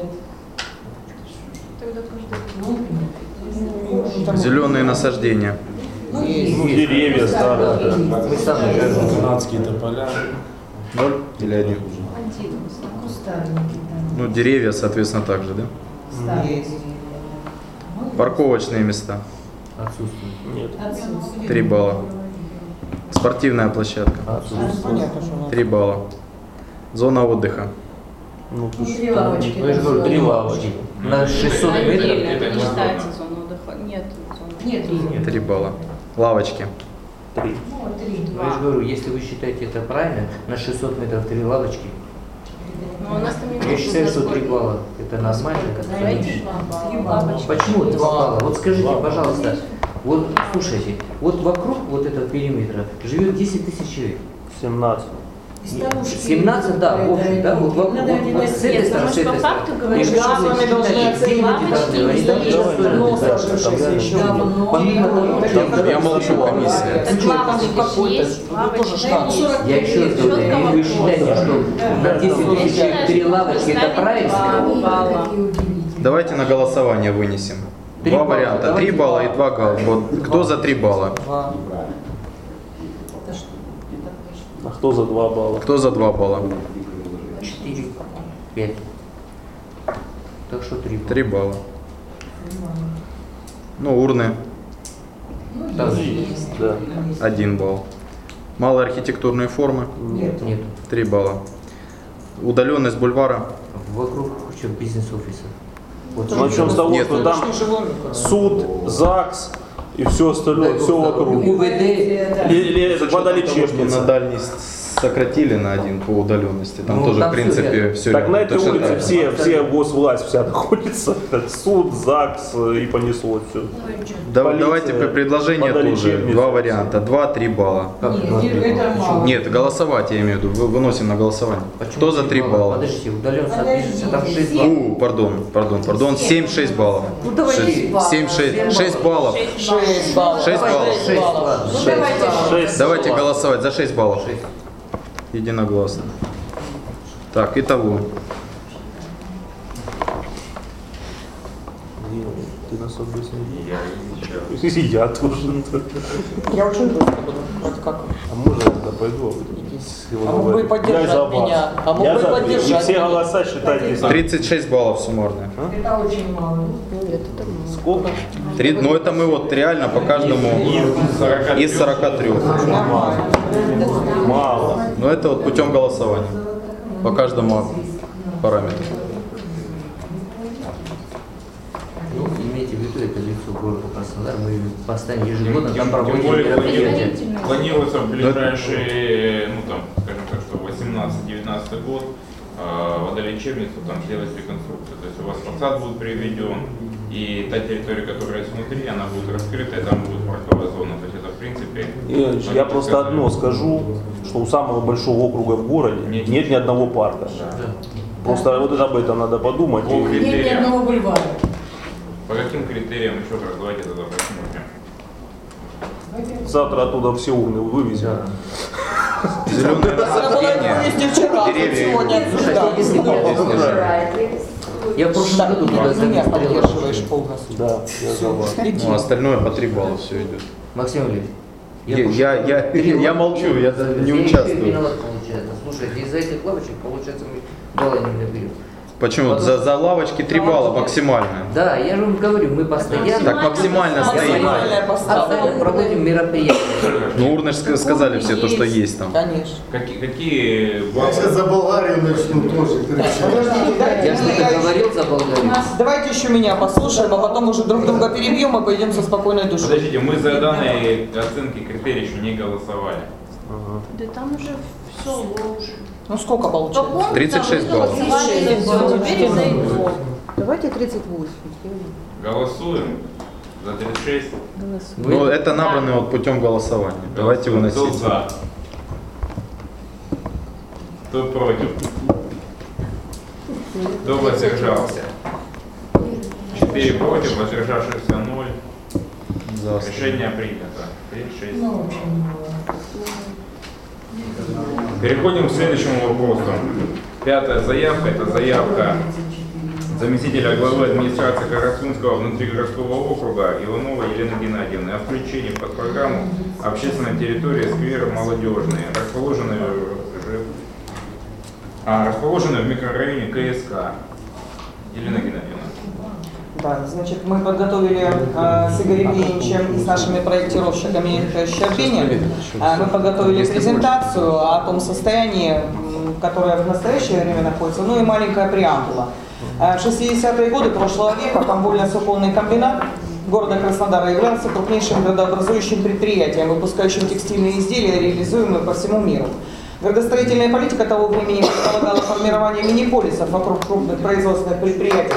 Нет. Зеленые насаждения. Ну, деревья старые. Мы сами живем. Канадские тополя. 0 или 1? Кустарники. Ну, деревья, соответственно, также, да? Есть. Парковочные места. Отсутствует. Нет. 3 балла. Спортивная площадка. Отсутствует. 3 балла. Зона отдыха. Ну, Три лавочки. Ну, я же говорю, 3 лавочки. На 600 метров. Это не считается зона отдыха. Нет зоны. Нет. 3 балла. Лавочки. 3. Вот, 3. Ну, я же говорю, если вы считаете это правильно, на 600 метров 3 лавочки. Но у нас там не Я считаю, что 3 балла это нормально. Почему 2 балла? Вот скажите, пожалуйста, вот слушайте, вот вокруг вот этого периметра живет 10 тысяч человек. 17. 17, да, в общем, да, вот вокруг, вот с этой стороны, с этой стороны. И что вы считаете, где люди должны, они должны что-то делать. Помимо того, что Я молчу, комиссия. я еще раз говорю, и вы считаете, что на 10 тысяч человек 3 лавочки это правильно? Давайте на голосование вынесем. 3 Два балла. варианта. 3 Давайте балла и 2. 2 балла. Вот. Кто за 3 балла? 2. А кто за 2 балла? Кто за 2 балла? 4, 5. Так что 3 балла. 3 балла. Ну, урны. Также Да. 1 балл. Малые архитектурные формы. Нет. 3 балла. Удаленность бульвара. Вокруг куча бизнес-офисов. Вот Начнем с того, Нет, что там суд, ЗАГС и все остальное, все вокруг. УВД. Или На водолечебница. дальность сократили на 1 по удаленности. Там Ну, тоже, там в принципе, всё все Так на этой точно улице так. все госвласть вся находится. Суд, ЗАГС и понеслось все. Давайте при предложение тоже водолечебница. 2 варианта. 2-3 балла. Это мало. Нет, голосовать я имею в виду. Выносим на голосование. Кто за 3 балла? Подождите, удаленность от бизнеса, там 6 баллов. Пардон. 7-6 баллов. Ну давайте. 6 баллов. 6 баллов. 6 баллов. 6 баллов. 6. Давайте голосовать за 6 баллов. Единогласно. Так, итого. Ты нас объясни. Я изучал. Я тоже. Я очень быстро буду. Вроде как. А можно я тогда пойду? А мог бы и поддержать меня. А мог бы и поддержать И все меня. голоса считайте. 36 баллов суммарно. Это очень мало. Нет, это мало. Сколько? Ну это мы вот реально по каждому из 43. Мало. Но это вот путем голосования. По каждому параметру. Ну, имейте в виду, это лицо города Краснодар, мы постоянно ежегодно там Тем проводим более мероприятия. планируется в ближайшие, ну там, скажем так, что 18-19 год водолечебницу там сделать реконструкцию. То есть у вас фасад будет приведен, и та территория, которая есть внутри, она будет раскрыта, и там будет парковая зона. То есть это в принципе... Я просто одно скажу, что у самого большого округа в городе нет ни одного парка. Просто вот об этом надо подумать. По Нет ни критериям. одного бульвара. По каким критериям, еще раз, давайте тогда посмотрим. Завтра оттуда все урны вывезем. Зеленые насаждения, деревья. Я в прошлом году туда Меня зарегистрировал. поддерживаешь полностью. Да, я за вас. Ну, остальное по 3 балла все идет. Максим Ильич, Я молчу, я не еще участвую. виноват, получается. Слушайте, из-за этих лавочек, получается, мы балла не наберем. Почему? За лавочки 3 балла максимально. Да, я же вам говорю, мы постоянно... Так максимально стоит. Проводим мероприятия. Ну, урны же сказали все то, что есть там. Конечно. Какие Я сейчас за Болгарию начну тоже кричать. Я что-то говорил за Болгарию. Давайте еще меня послушаем, а потом уже друг друга перебьем и пойдем со спокойной душой. Подождите, мы за данные оценки критерий еще не голосовали. Да там уже все уже. Ну сколько получилось? 36 баллов. Теперь за итог. Давайте 38. Голосуем за 36. Ну, это набрано вот путем голосования. Давайте Кто выносить. за? Кто против? Кто воздержался? 4 против, воздержавшихся 0. Решение принято. 36. Переходим к следующему вопросу. 5-я заявка. Это заявка заместителя главы администрации Карасунского внутригородского округа Ивановой Елены Геннадьевны о включении под программу общественной территории сквер молодежный, расположенный в микрорайоне КСК. Елена Геннадьевна. Да, значит, мы подготовили с Игорем Ильичем и с нашими проектировщиками Щербини, мы подготовили презентацию о том состоянии, которое в настоящее время находится, ну и маленькая преамбула. В 60-е годы прошлого века комбольно-суконный комбинат города Краснодара являлся крупнейшим градообразующим предприятием, выпускающим текстильные изделия, реализуемые по всему миру. Градостроительная политика того времени предполагала формирование мини-полисов вокруг крупных производственных предприятий.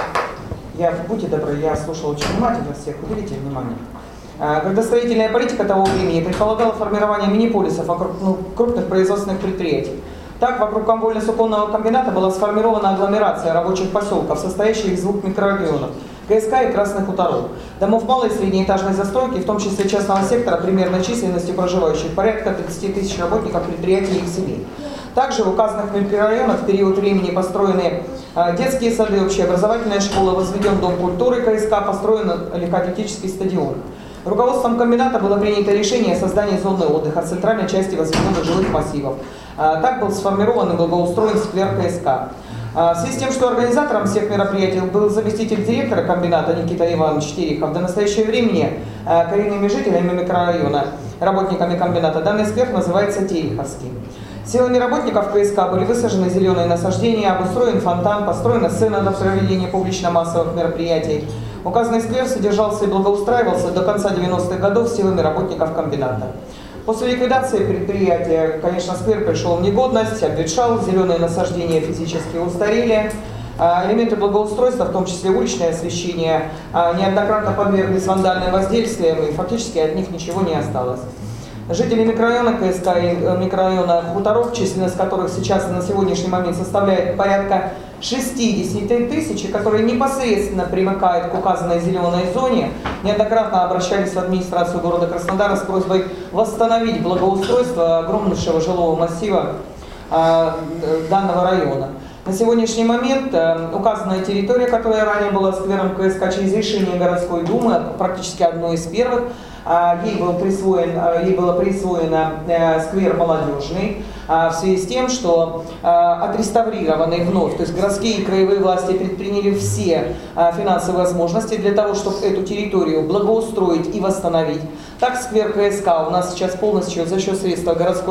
Будьте добры, я слушала очень внимательно всех, уделите внимание. Градостроительная политика того времени предполагала формирование мини-полисов вокруг крупных производственных предприятий. Так, вокруг комбольно-суконного комбината была сформирована агломерация рабочих поселков, состоящих из 2 микрорайонов – КСК и Красных Хуторов. Домов малой и среднеэтажной застройки, в том числе частного сектора, примерно численностью проживающих порядка 30 тысяч работников предприятий и их семей. Также в указанных микрорайонах в период времени построены детские сады, общеобразовательная школа, возведен дом культуры КСК, построен легкоатлетический стадион. Руководством комбината было принято решение о создании зоны отдыха в центральной части возведенных жилых массивов. Так был сформирован и благоустроен сквер КСК. В связи с тем, что организатором всех мероприятий был заместитель директора комбината Никита Иванович Терехов, до настоящего времени коренными жителями микрорайона, работниками комбината, данный сквер называется Тереховский. Силами работников КСК были высажены зеленые насаждения, обустроен фонтан, построена сцена для проведения публично-массовых мероприятий. Указанный сквер содержался и благоустраивался до конца 90-х годов силами работников комбината. После ликвидации предприятия, конечно, сквер пришел в негодность, обветшал, зеленые насаждения физически устарели. Элементы благоустройства, в том числе уличное освещение, неоднократно подверглись вандальным воздействиям, и фактически от них ничего не осталось. Жители микрорайона КСК и микрорайона Хуторов, численность которых сейчас на сегодняшний момент составляет порядка 60 тысяч, которые непосредственно примыкают к указанной зеленой зоне, неоднократно обращались в администрацию города Краснодара с просьбой восстановить благоустройство огромнейшего жилого массива данного района. На сегодняшний момент указанная территория, которая ранее была сквером КСК, через решение городской думы, практически одной из первых, ей было присвоено сквер молодежный, в связи с тем, что отреставрированный вновь, то есть городские и краевые власти предприняли все финансовые возможности для того, чтобы эту территорию благоустроить и восстановить. Так сквер КСК у нас сейчас полностью за счет средств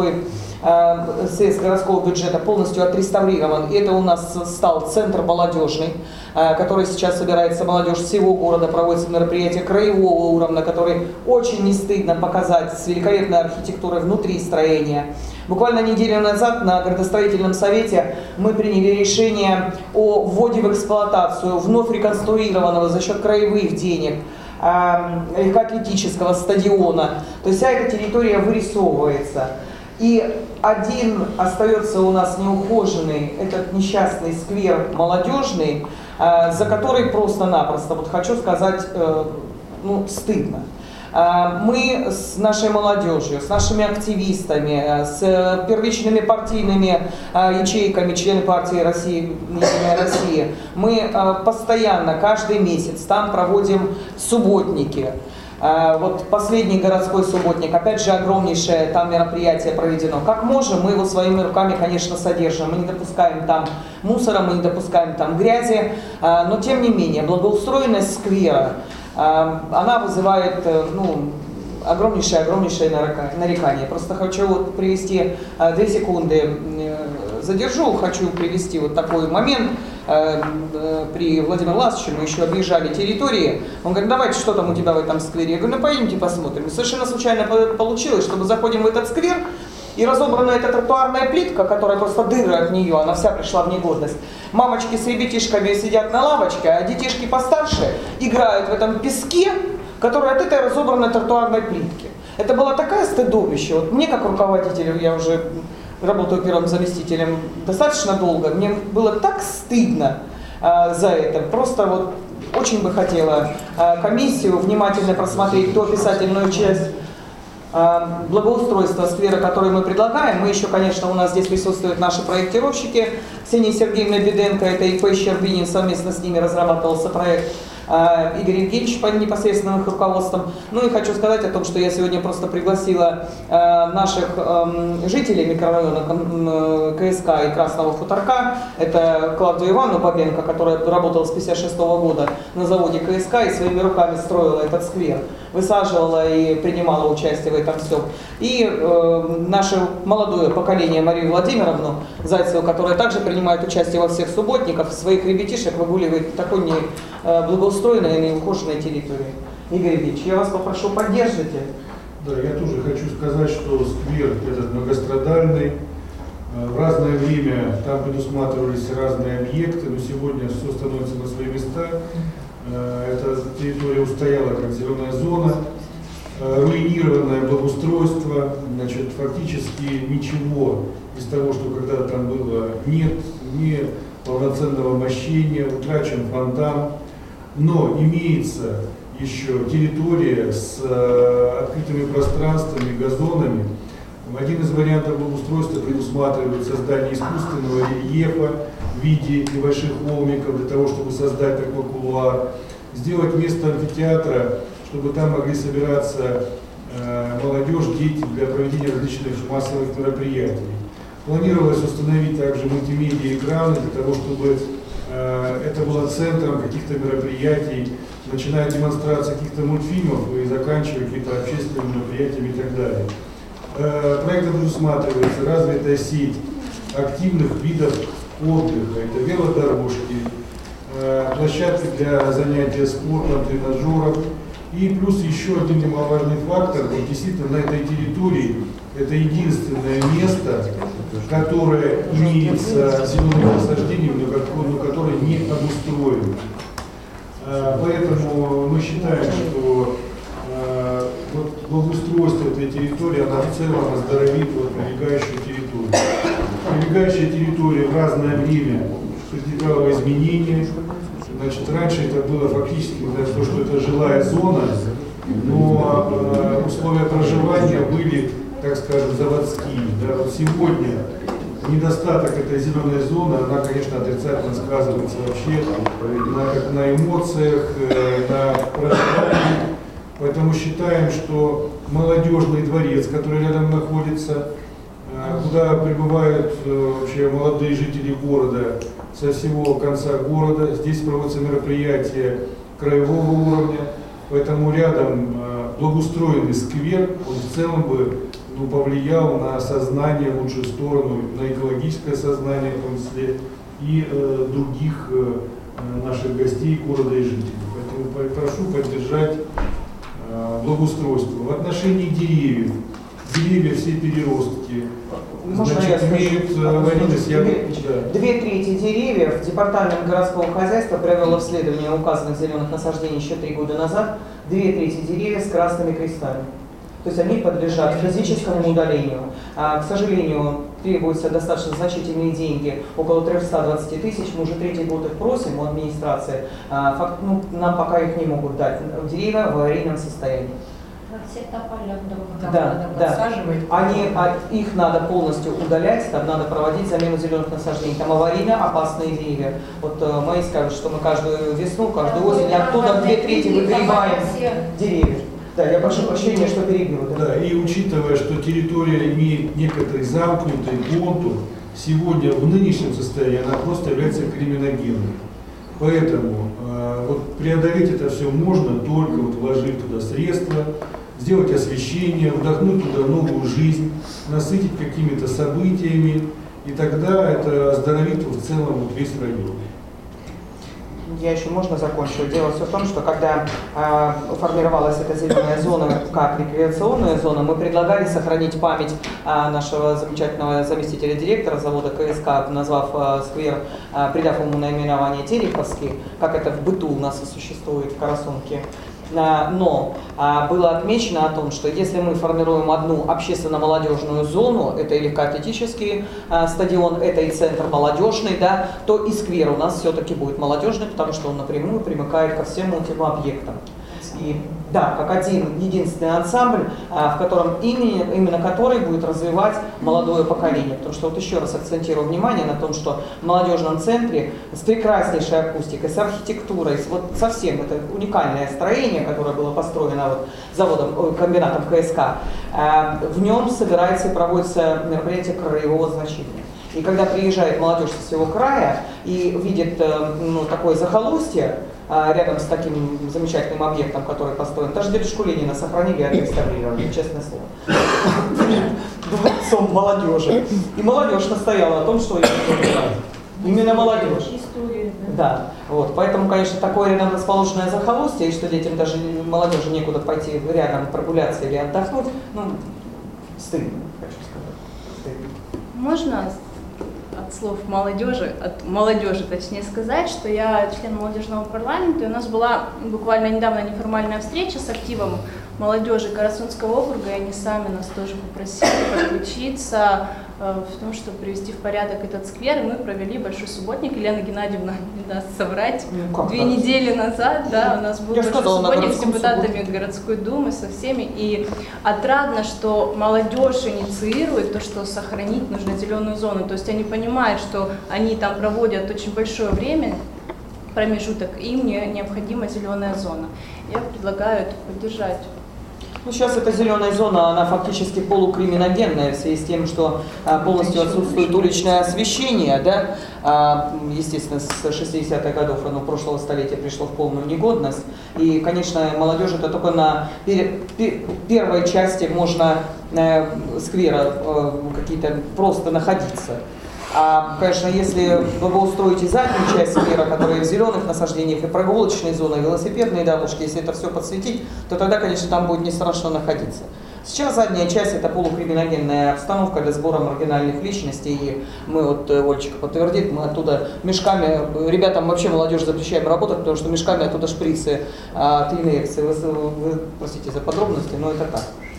городского бюджета полностью отреставрирован. И это у нас стал центр молодежный, который сейчас собирается молодежь всего города, проводится мероприятия краевого уровня, который очень не стыдно показать с великолепной архитектурой внутри строения. Буквально неделю назад на градостроительном совете мы приняли решение о вводе в эксплуатацию вновь реконструированного за счет краевых денег легкоатлетического стадиона. То есть вся эта территория вырисовывается. И один остается у нас неухоженный, этот несчастный сквер молодежный, за который просто-напросто, вот хочу сказать, стыдно. Мы с нашей молодежью, с нашими активистами, с первичными партийными ячейками, члены партии России, Единая Россия, мы постоянно, каждый месяц там проводим субботники. Вот последний городской субботник, опять же огромнейшее там мероприятие проведено. Как можем, мы его своими руками, конечно, содержим. Мы не допускаем там мусора, мы не допускаем там грязи, но тем не менее благоустроенность сквера, она вызывает огромнейшее нарекание. Просто хочу вот привести 2 секунды, хочу привести вот такой момент. При Владимире Власовиче мы еще объезжали территории. Он говорит, давайте, что там у тебя в этом сквере? Я говорю, пойдемте посмотрим. И совершенно случайно получилось, что мы заходим в этот сквер, и разобрана эта тротуарная плитка, которая просто дыры от нее, она вся пришла в негодность. Мамочки с ребятишками сидят на лавочке, а детишки постарше играют в этом песке, который от этой разобранной тротуарной плитки. Это было такое стыдовище. Вот мне, как руководителю, я уже работаю первым заместителем достаточно долго, мне было так стыдно за это. Просто вот очень бы хотела комиссию внимательно просмотреть ту описательную часть благоустройства сквера, который мы предлагаем. Мы еще, конечно, у нас здесь присутствуют наши проектировщики. Ксения Сергеевна Беденко, это ИП Щербинин, совместно с ними разрабатывался проект. Игорь Евгеньевич под непосредственным их руководством. Ну и хочу сказать о том, что я сегодня просто пригласила наших жителей микрорайона КСК и Красного Хуторка. Это Клавдию Ивановну Бабенко, которая работала с 1956 года на заводе КСК и своими руками строила этот сквер, высаживала и принимала участие в этом всем. И наше молодое поколение Марию Владимировну Зайцеву, которая также принимает участие во всех субботниках, своих ребятишек выгуливает такой благоустроенной и неухоженной территории. Игорь Ильич, я вас попрошу, поддержите. Да, я тоже хочу сказать, что сквер этот многострадальный. В разное время там предусматривались разные объекты, но сегодня все становится на свои места. Эта территория устояла как зеленая зона, руинированное благоустройство, значит, фактически ничего из того, что когда-то там было, нет, ни полноценного мощения, утрачен фонтан, но имеется еще территория с открытыми пространствами, газонами. Один из вариантов благоустройства предусматривает создание искусственного рельефа в виде небольших холмиков для того, чтобы создать такой кулуар, сделать место амфитеатра, чтобы там могли собираться молодежь, дети для проведения различных массовых мероприятий. Планировалось установить также мультимедиа-экраны для того, чтобы это было центром каких-то мероприятий, начиная от демонстрации каких-то мультфильмов и заканчивая какими-то общественными мероприятиями и так далее. Проектом предусматривается развитая сеть активных видов отдыха. Это велодорожки, площадки для занятия спортом, тренажеров. И плюс еще один немаловажный фактор, вот действительно на этой территории это единственное место, которое имеется зелеными насаждениями, но которое не обустроено. Поэтому мы считаем, что вот благоустройство этой территории, она в целом оздоровит вот прилегающую территорию. Прилегающая территория в разное время претерпела изменения. Значит, раньше это было фактически то, что это жилая зона, но условия проживания были, так скажем, заводские. Да? Вот сегодня недостаток этой зеленой зоны, она, конечно, отрицательно сказывается вообще на эмоциях, на проживании. Поэтому считаем, что молодежный дворец, который рядом находится, куда прибывают вообще молодые жители города со всего конца города, здесь проводятся мероприятия краевого уровня, поэтому рядом благоустроенный сквер, он в целом бы повлиял на сознание в лучшую сторону, на экологическое сознание в том числе и других наших гостей города и жителей. Поэтому прошу поддержать благоустройство. В отношении деревьев, деревья все переростки, значит, имеют аварийность. 2/3 деревьев департамент городского хозяйства провел исследование указанных зеленых насаждений еще 3 года назад. 2/3 деревьев с красными крестами. То есть они подлежат физическому удалению. К сожалению, требуются достаточно значительные деньги, около 320 тысяч. Мы уже 3-й год их просим у администрации. Нам пока их не могут дать. Деревья в аварийном состоянии. Да. Их надо полностью удалять, там надо проводить замену зеленых насаждений. Там аварийно опасные деревья. Вот мои скажут, что мы каждую весну, каждую осень оттуда 2/3 выгребаем деревья. Да, я прошу прощения, что перебил. Да, и учитывая, что территория имеет некоторый замкнутый контур, сегодня в нынешнем состоянии она просто является криминогенной. Поэтому вот преодолеть это все можно, только вот вложив туда средства, сделать освещение, вдохнуть туда новую жизнь, насытить какими-то событиями, и тогда это оздоровит в целом вот весь район. Я еще можно закончу. Дело все в том, что когда формировалась эта зеленая зона как рекреационная зона, мы предлагали сохранить память нашего замечательного заместителя директора завода КСК, назвав сквер, придав ему наименование Тереповский, как это в быту у нас и существует в Карасунке. Но было отмечено о том, что если мы формируем одну общественно-молодежную зону, это и легкоатлетический стадион, это и центр молодежный, да, то и сквер у нас все-таки будет молодежный, потому что он напрямую примыкает ко всем этим объектам. И да, как один единственный ансамбль, в котором именно который будет развивать молодое поколение. Потому что вот еще раз акцентирую внимание на том, что в молодежном центре с прекраснейшей акустикой, с архитектурой, вот совсем это уникальное строение, которое было построено вот заводом, комбинатом КСК, в нем собирается и проводится мероприятие краевого значения. И когда приезжает молодежь со всего края и видит такое захолустье, рядом с таким замечательным объектом, который построен. Даже дедушку Ленина сохранили и отреставрировали, честное слово. Дворцом молодежи. И молодежь настояла о том, что именно молодежь. Да, вот. Поэтому, конечно, такое рядом расположенное захолустье, и что детям даже молодежи некуда пойти рядом прогуляться или отдохнуть, стыдно, хочу сказать. Стыдно. Можно от слов молодежи, точнее сказать, что я член молодежного парламента, и у нас была буквально недавно неформальная встреча с активом молодежи Карасунского округа, и они сами нас тоже попросили подключиться в том, чтобы привести в порядок этот сквер, и мы провели большой субботник. Елена Геннадьевна не даст соврать. 2 недели назад, да, у нас был большой субботник с депутатами городской думы, со всеми, и отрадно, что молодежь инициирует то, что сохранить нужно зеленую зону, то есть они понимают, что они там проводят очень большое время, промежуток, им необходима зеленая зона. Я предлагаю это поддержать. Сейчас эта зеленая зона, она фактически полукриминогенная в связи с тем, что полностью отсутствует уличное освещение, да? Естественно, с 60-х годов оно прошлого столетия пришло в полную негодность. И, конечно, молодежь это только на первой части можно сквера какие-то просто находиться. Конечно, если вы устроите заднюю часть сквера, которая в зеленых насаждениях, и прогулочные зоны, и велосипедные дорожки, если это все подсветить, то тогда, конечно, там будет не страшно находиться. Сейчас задняя часть – это полукриминогенная обстановка для сбора маргинальных личностей, и мы, вот Ольчика подтвердит, мы оттуда мешками, ребятам вообще молодежь запрещаем работать, потому что мешками оттуда шприцы от инъекции. Вы простите за подробности, но это так.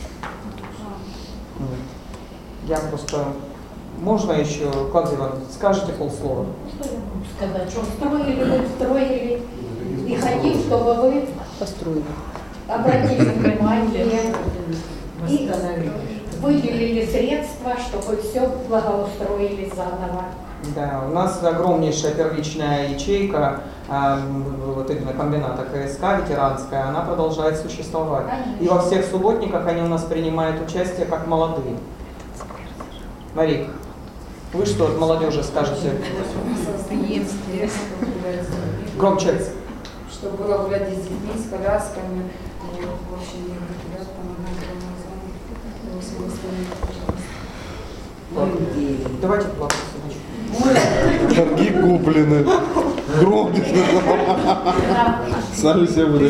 Я просто... Можно еще, Клавдия Ивановна, скажете полслова? Что я могу сказать? Что строили, и хотим, чтобы вы построили, обратили внимание и выделили средства, чтобы все благоустроили заново. Да, у нас огромнейшая первичная ячейка, вот именно комбината КСК ветеранская, она продолжает существовать. И во всех субботниках они у нас принимают участие как молодые. Марик, вы что от молодежи скажете? Громче. Что было гулять с детьми, с колясками, в общем, ребят помогать. Давайте плакать. Торги куплены. Громче. Сами себе будут.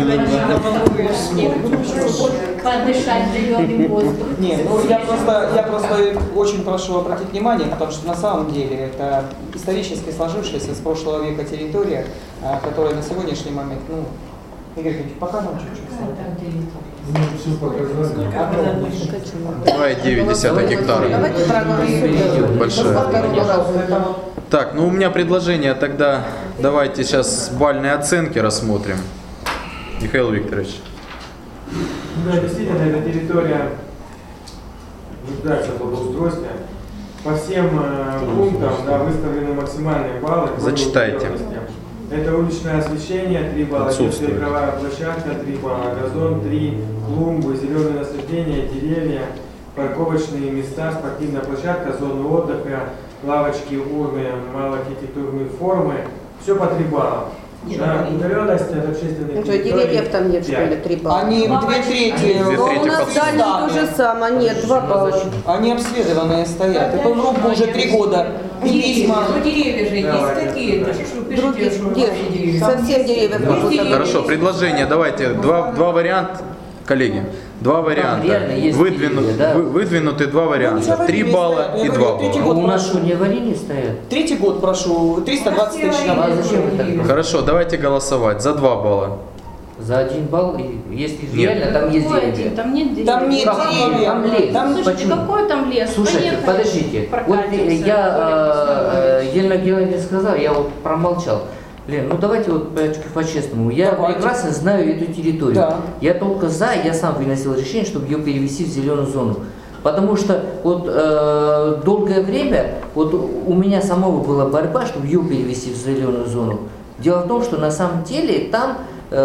Подышать зеленым воздухом. Нет, ну я просто очень прошу обратить внимание, потому что на самом деле это исторически сложившаяся с прошлого века территория, которая на сегодняшний момент, Игорь Ильич, покажем чуть-чуть. Все показали. 2,9 гектара. Большая. Так, у меня предложение тогда, давайте сейчас бальные оценки рассмотрим. Михаил Викторович. Да, действительно, эта территория нуждается в благоустройстве. По всем пунктам выставлены максимальные баллы. Зачитайте. Это уличное освещение, 3 балла, детская игровая площадка, 3 балла, газон, 3, клумбы, зеленые насаждения, деревья, парковочные места, спортивная площадка, зоны отдыха, лавочки, урны, малоархитектурные формы. Все по 3 балла. Да, удаленность от общественных территорий. Деревьев там нет, что ли, 3 балла? Они 2/3. У нас в Дании то же самое, нет, 2 балла. Они обследованные стоят. Это в руку уже 3 года. Письма. Ну деревья же есть такие. Это что вы пишете, что вообще деревья? Совсем деревьев. Хорошо, предложение, давайте, два варианта, коллеги. Два варианта. Выдвинуты 2 варианта. 3 балла и 2 балла. У нас что, не аварийные стоят? 3-й год прошу, 320 тысяч на базу. Зачем вы так? Хорошо, давайте голосовать. За 2 балла. За 1 балл, если Нет. реально там есть Какой деревья. один? Там нет деревьев. Там нет деревьев. Там лес. Слушайте, Почему? какой там лес? Слушайте, Поехали, подождите. Вот прокатимся, я Елена Георгиевна сказала, я вот промолчал. Лен, ну давайте вот по-честному. Я прекрасно знаю эту территорию. Да. Я только за, я сам выносил решение, чтобы ее перевести в зеленую зону. Потому что вот долгое время вот у меня самого была борьба, чтобы ее перевести в зеленую зону. Дело в том, что на самом деле там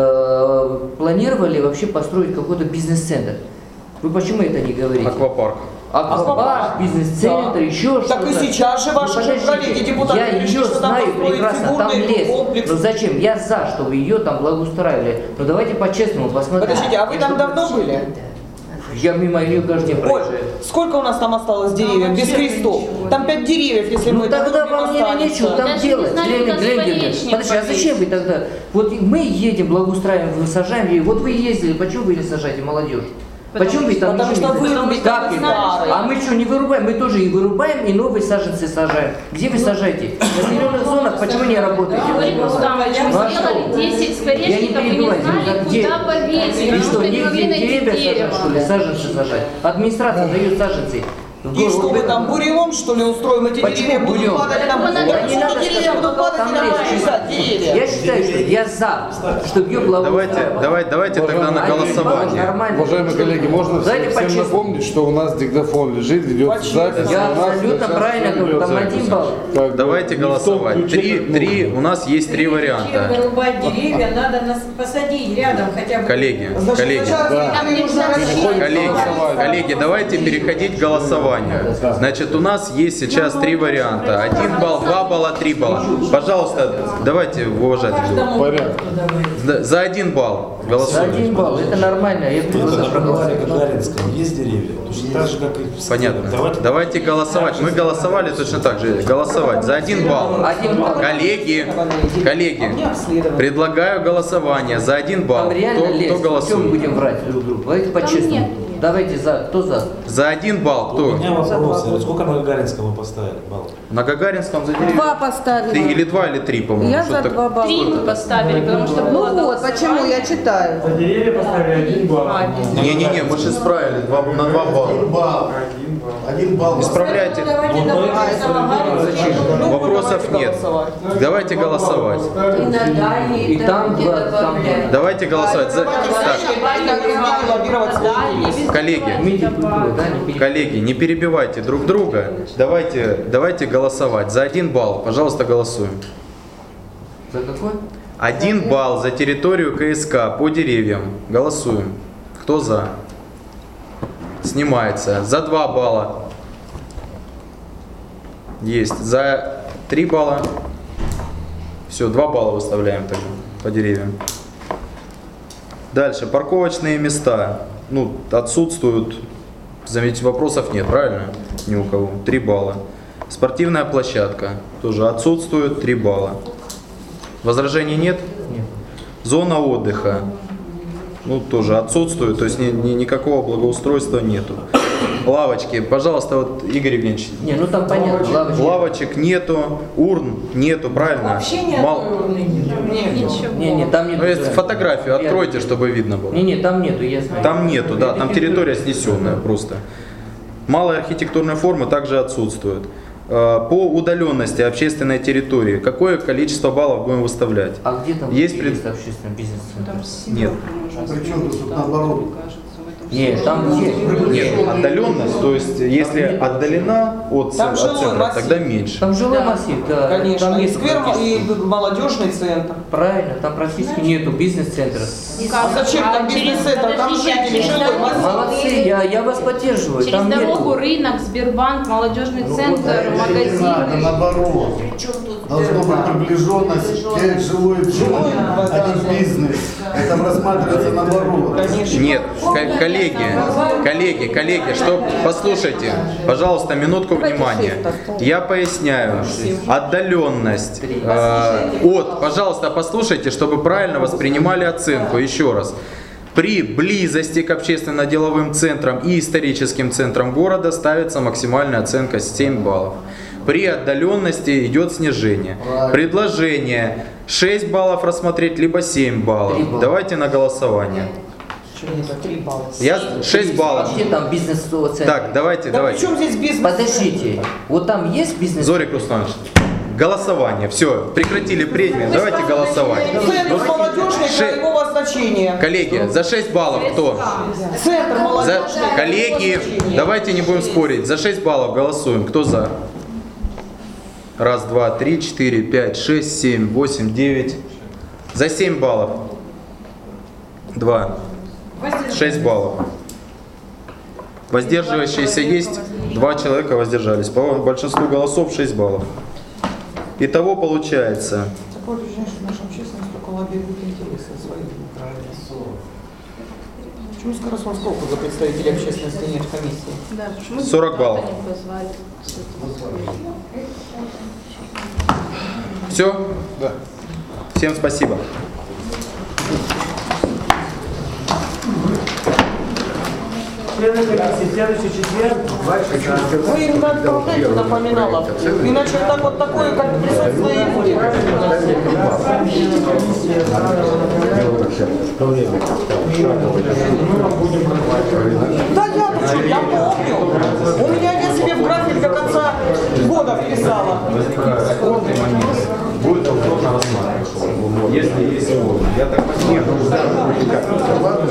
планировали вообще построить какой-то бизнес-центр. Вы почему это не говорите? Аквапарк. Аквапарк, бизнес-центр, еще что-то. Так и сейчас же ваши коллеги, депутаты, я решили, ее что там знаю построить прекрасно, там фигурный лес. комплекс. Но зачем? Я за, чтобы ее там благоустраивали. Но давайте по-честному посмотрим. Подождите, а вы там давно были? Я мимо нее каждый день Ой, проезжаю. сколько у нас там осталось деревьев без крестов? Там 5 деревьев, если мы тогда вам нечего там делать. Подожди, а зачем вы тогда? Вот мы едем, благоустраиваем, высажаем ее. Вот вы ездили, почему вы не сажаете молодежь? Почему вы там Потому ничего что не вырубить Как надо это? старые. А мы что, не вырубаем? Мы тоже и вырубаем, и новые саженцы сажаем. Где вы сажаете? В зеленых зонах почему не работаете? Григорий Рустамович, Ну, а сделали что? 10 Я скворечников и не перебиваю, знали, где? куда повесить. И потому что, не негде могли найти деревья сажать, дерево. что ли, саженцы сажать? Администрация дает саженцы. И что вы там, бурелом, что ли, устроим эти деревья? Будут бурелом? падать там, Да не надо деревья будут падать, и нам будут чесать деревья. Я считаю, что я за, чтобы ее благоустраивать. Давайте тогда на голосование. Уважаемые коллеги, можно Давайте всем по-честному. напомнить, что у нас диктофон лежит, ведется запись. Я у нас абсолютно сейчас правильно говорю, ведет там запись. 1 балл. Как бы Давайте никто голосовать. включать У нас есть 3 Чем варианта. вырубать деревья, надо посадить рядом хотя бы. Коллеги, коллеги, давайте переходить к голосованию. Значит, у нас есть сейчас 3 варианта. 1 балл, 2 балла, 3 балла. Пожалуйста, давайте уважать. За 1 балл За голосуем. 1 балл, это нормально. Я буду за проголосовать. Гагаринском есть деревья? Точно так же, как и в Понятно. Давайте голосовать. Мы голосовали точно так же. Голосовать за 1 балл. 1 балл. Коллеги, предлагаю голосование за 1 балл. Там реально Кто лес. Чем мы голосует? будем врать друг другу? Давайте по-честному. Давайте за. Кто за? За 1 балл У кто? меня вопрос. Сколько на Гагаринском вы поставили баллов? На Гагаринском за деревья? 2 поставили. Или 2 или 3, по-моему. Я что-то за 2 балла. 3 мы поставили, потому что было Ну вот, почему я читаю. За деревья поставили 1 балл. Не-не-не, мы же исправили на 2 балла. 1 балл. Исправляйте. Вопросов нет. Давайте голосовать. И на дальней, И там где-то 2, там добавляют. Давайте голосовать. Коллеги, не перебивайте друг друга. Давайте голосовать. За 1 балл, пожалуйста, голосуем. За какой? 1 балл за территорию КСК по деревьям. Голосуем. Кто за? Снимается. За 2 балла. Есть. За 3 балла. Все, 2 балла выставляем тогда по деревьям. Дальше. Парковочные места. Ну, отсутствуют. Заметьте, вопросов нет, правильно? Ни у кого. 3 балла. Спортивная площадка. Тоже отсутствует. 3 балла. Возражений нет? Нет. Зона отдыха. Ну, тоже отсутствует, то есть никакого благоустройства нету. Лавочки, пожалуйста, вот Игорь Евгеньевич. Не, ну там понятно, лавочки. Лавочек нету, урн нету, правильно? Вообще ни одной урны нет. Не, там нету. Ну, если фотографию откройте, чтобы видно было. Не, там нету, я знаю. Там нету, да, там территория снесенная просто. Малые архитектурные формы также отсутствуют. По удаленности общественной территории, какое количество баллов будем выставлять? А где там есть общественный бизнес? Нет. Причем тут наоборот. Нет, там есть. Нет, отдаленность, то есть если отдалена от Там жилой центра, массив. тогда меньше. Там жилой массив, да. Конечно, Там и нет сквер, и практически. молодежный центр. Правильно, там практически нету бизнес-центра. А зачем там бизнес-центр? Там жители, жилой массив. Молодцы, я вас поддерживаю. Через Там дорогу нету. рынок, Сбербанк, молодежный центр, Надо магазины. наоборот. Должна быть приближенность к жилой зоне, а не бизнес. Это рассматривается наоборот. Нет, коллеги, что, послушайте, пожалуйста, минутку внимания. Я поясняю. Отдаленность пожалуйста, послушайте, чтобы правильно воспринимали оценку. Еще раз. При близости к общественно-деловым центрам и историческим центрам города ставится максимальная оценка 7 баллов. При отдаленности идет снижение. Предложение 6 баллов рассмотреть, либо 7 баллов. Давайте на голосование. Нет, 3 балла. Я 6 баллов. А где там бизнес-центр? Так, давайте. При чем здесь бизнес? Подождите, вот там есть бизнес? Зорик Русланович, голосование. Все, прекратили премию, давайте голосовать. Центр молодежный, краевого значения. Коллеги, за 6 баллов кто? Центр молодежный. Коллеги, давайте не будем спорить. За 6 баллов голосуем. Кто за? Раз, два, три, 4, 5, 6, 7, 8, 9. За 7 баллов. 2. 6 баллов. Воздерживающиеся есть. 2 человека воздержались. По большинству голосов 6 баллов. Итого получается. Такое ощущение, что наша общественность только лоббирует интересы своих граждан. Почему Скоросмосковку за представителей общественности нет в комиссии? Да, почему 40 баллов. не позвали? Все? Да. Всем спасибо. Члены комиссии, в следующий четверг, 2 часа. Вы им надо отправлять напоминалов. Иначе так вот такое, как присутствие и будет. Да я помню. У меня я себе в график до конца года вписала. Будет повторно рассматриваться. Если есть воля. Я так понимаю.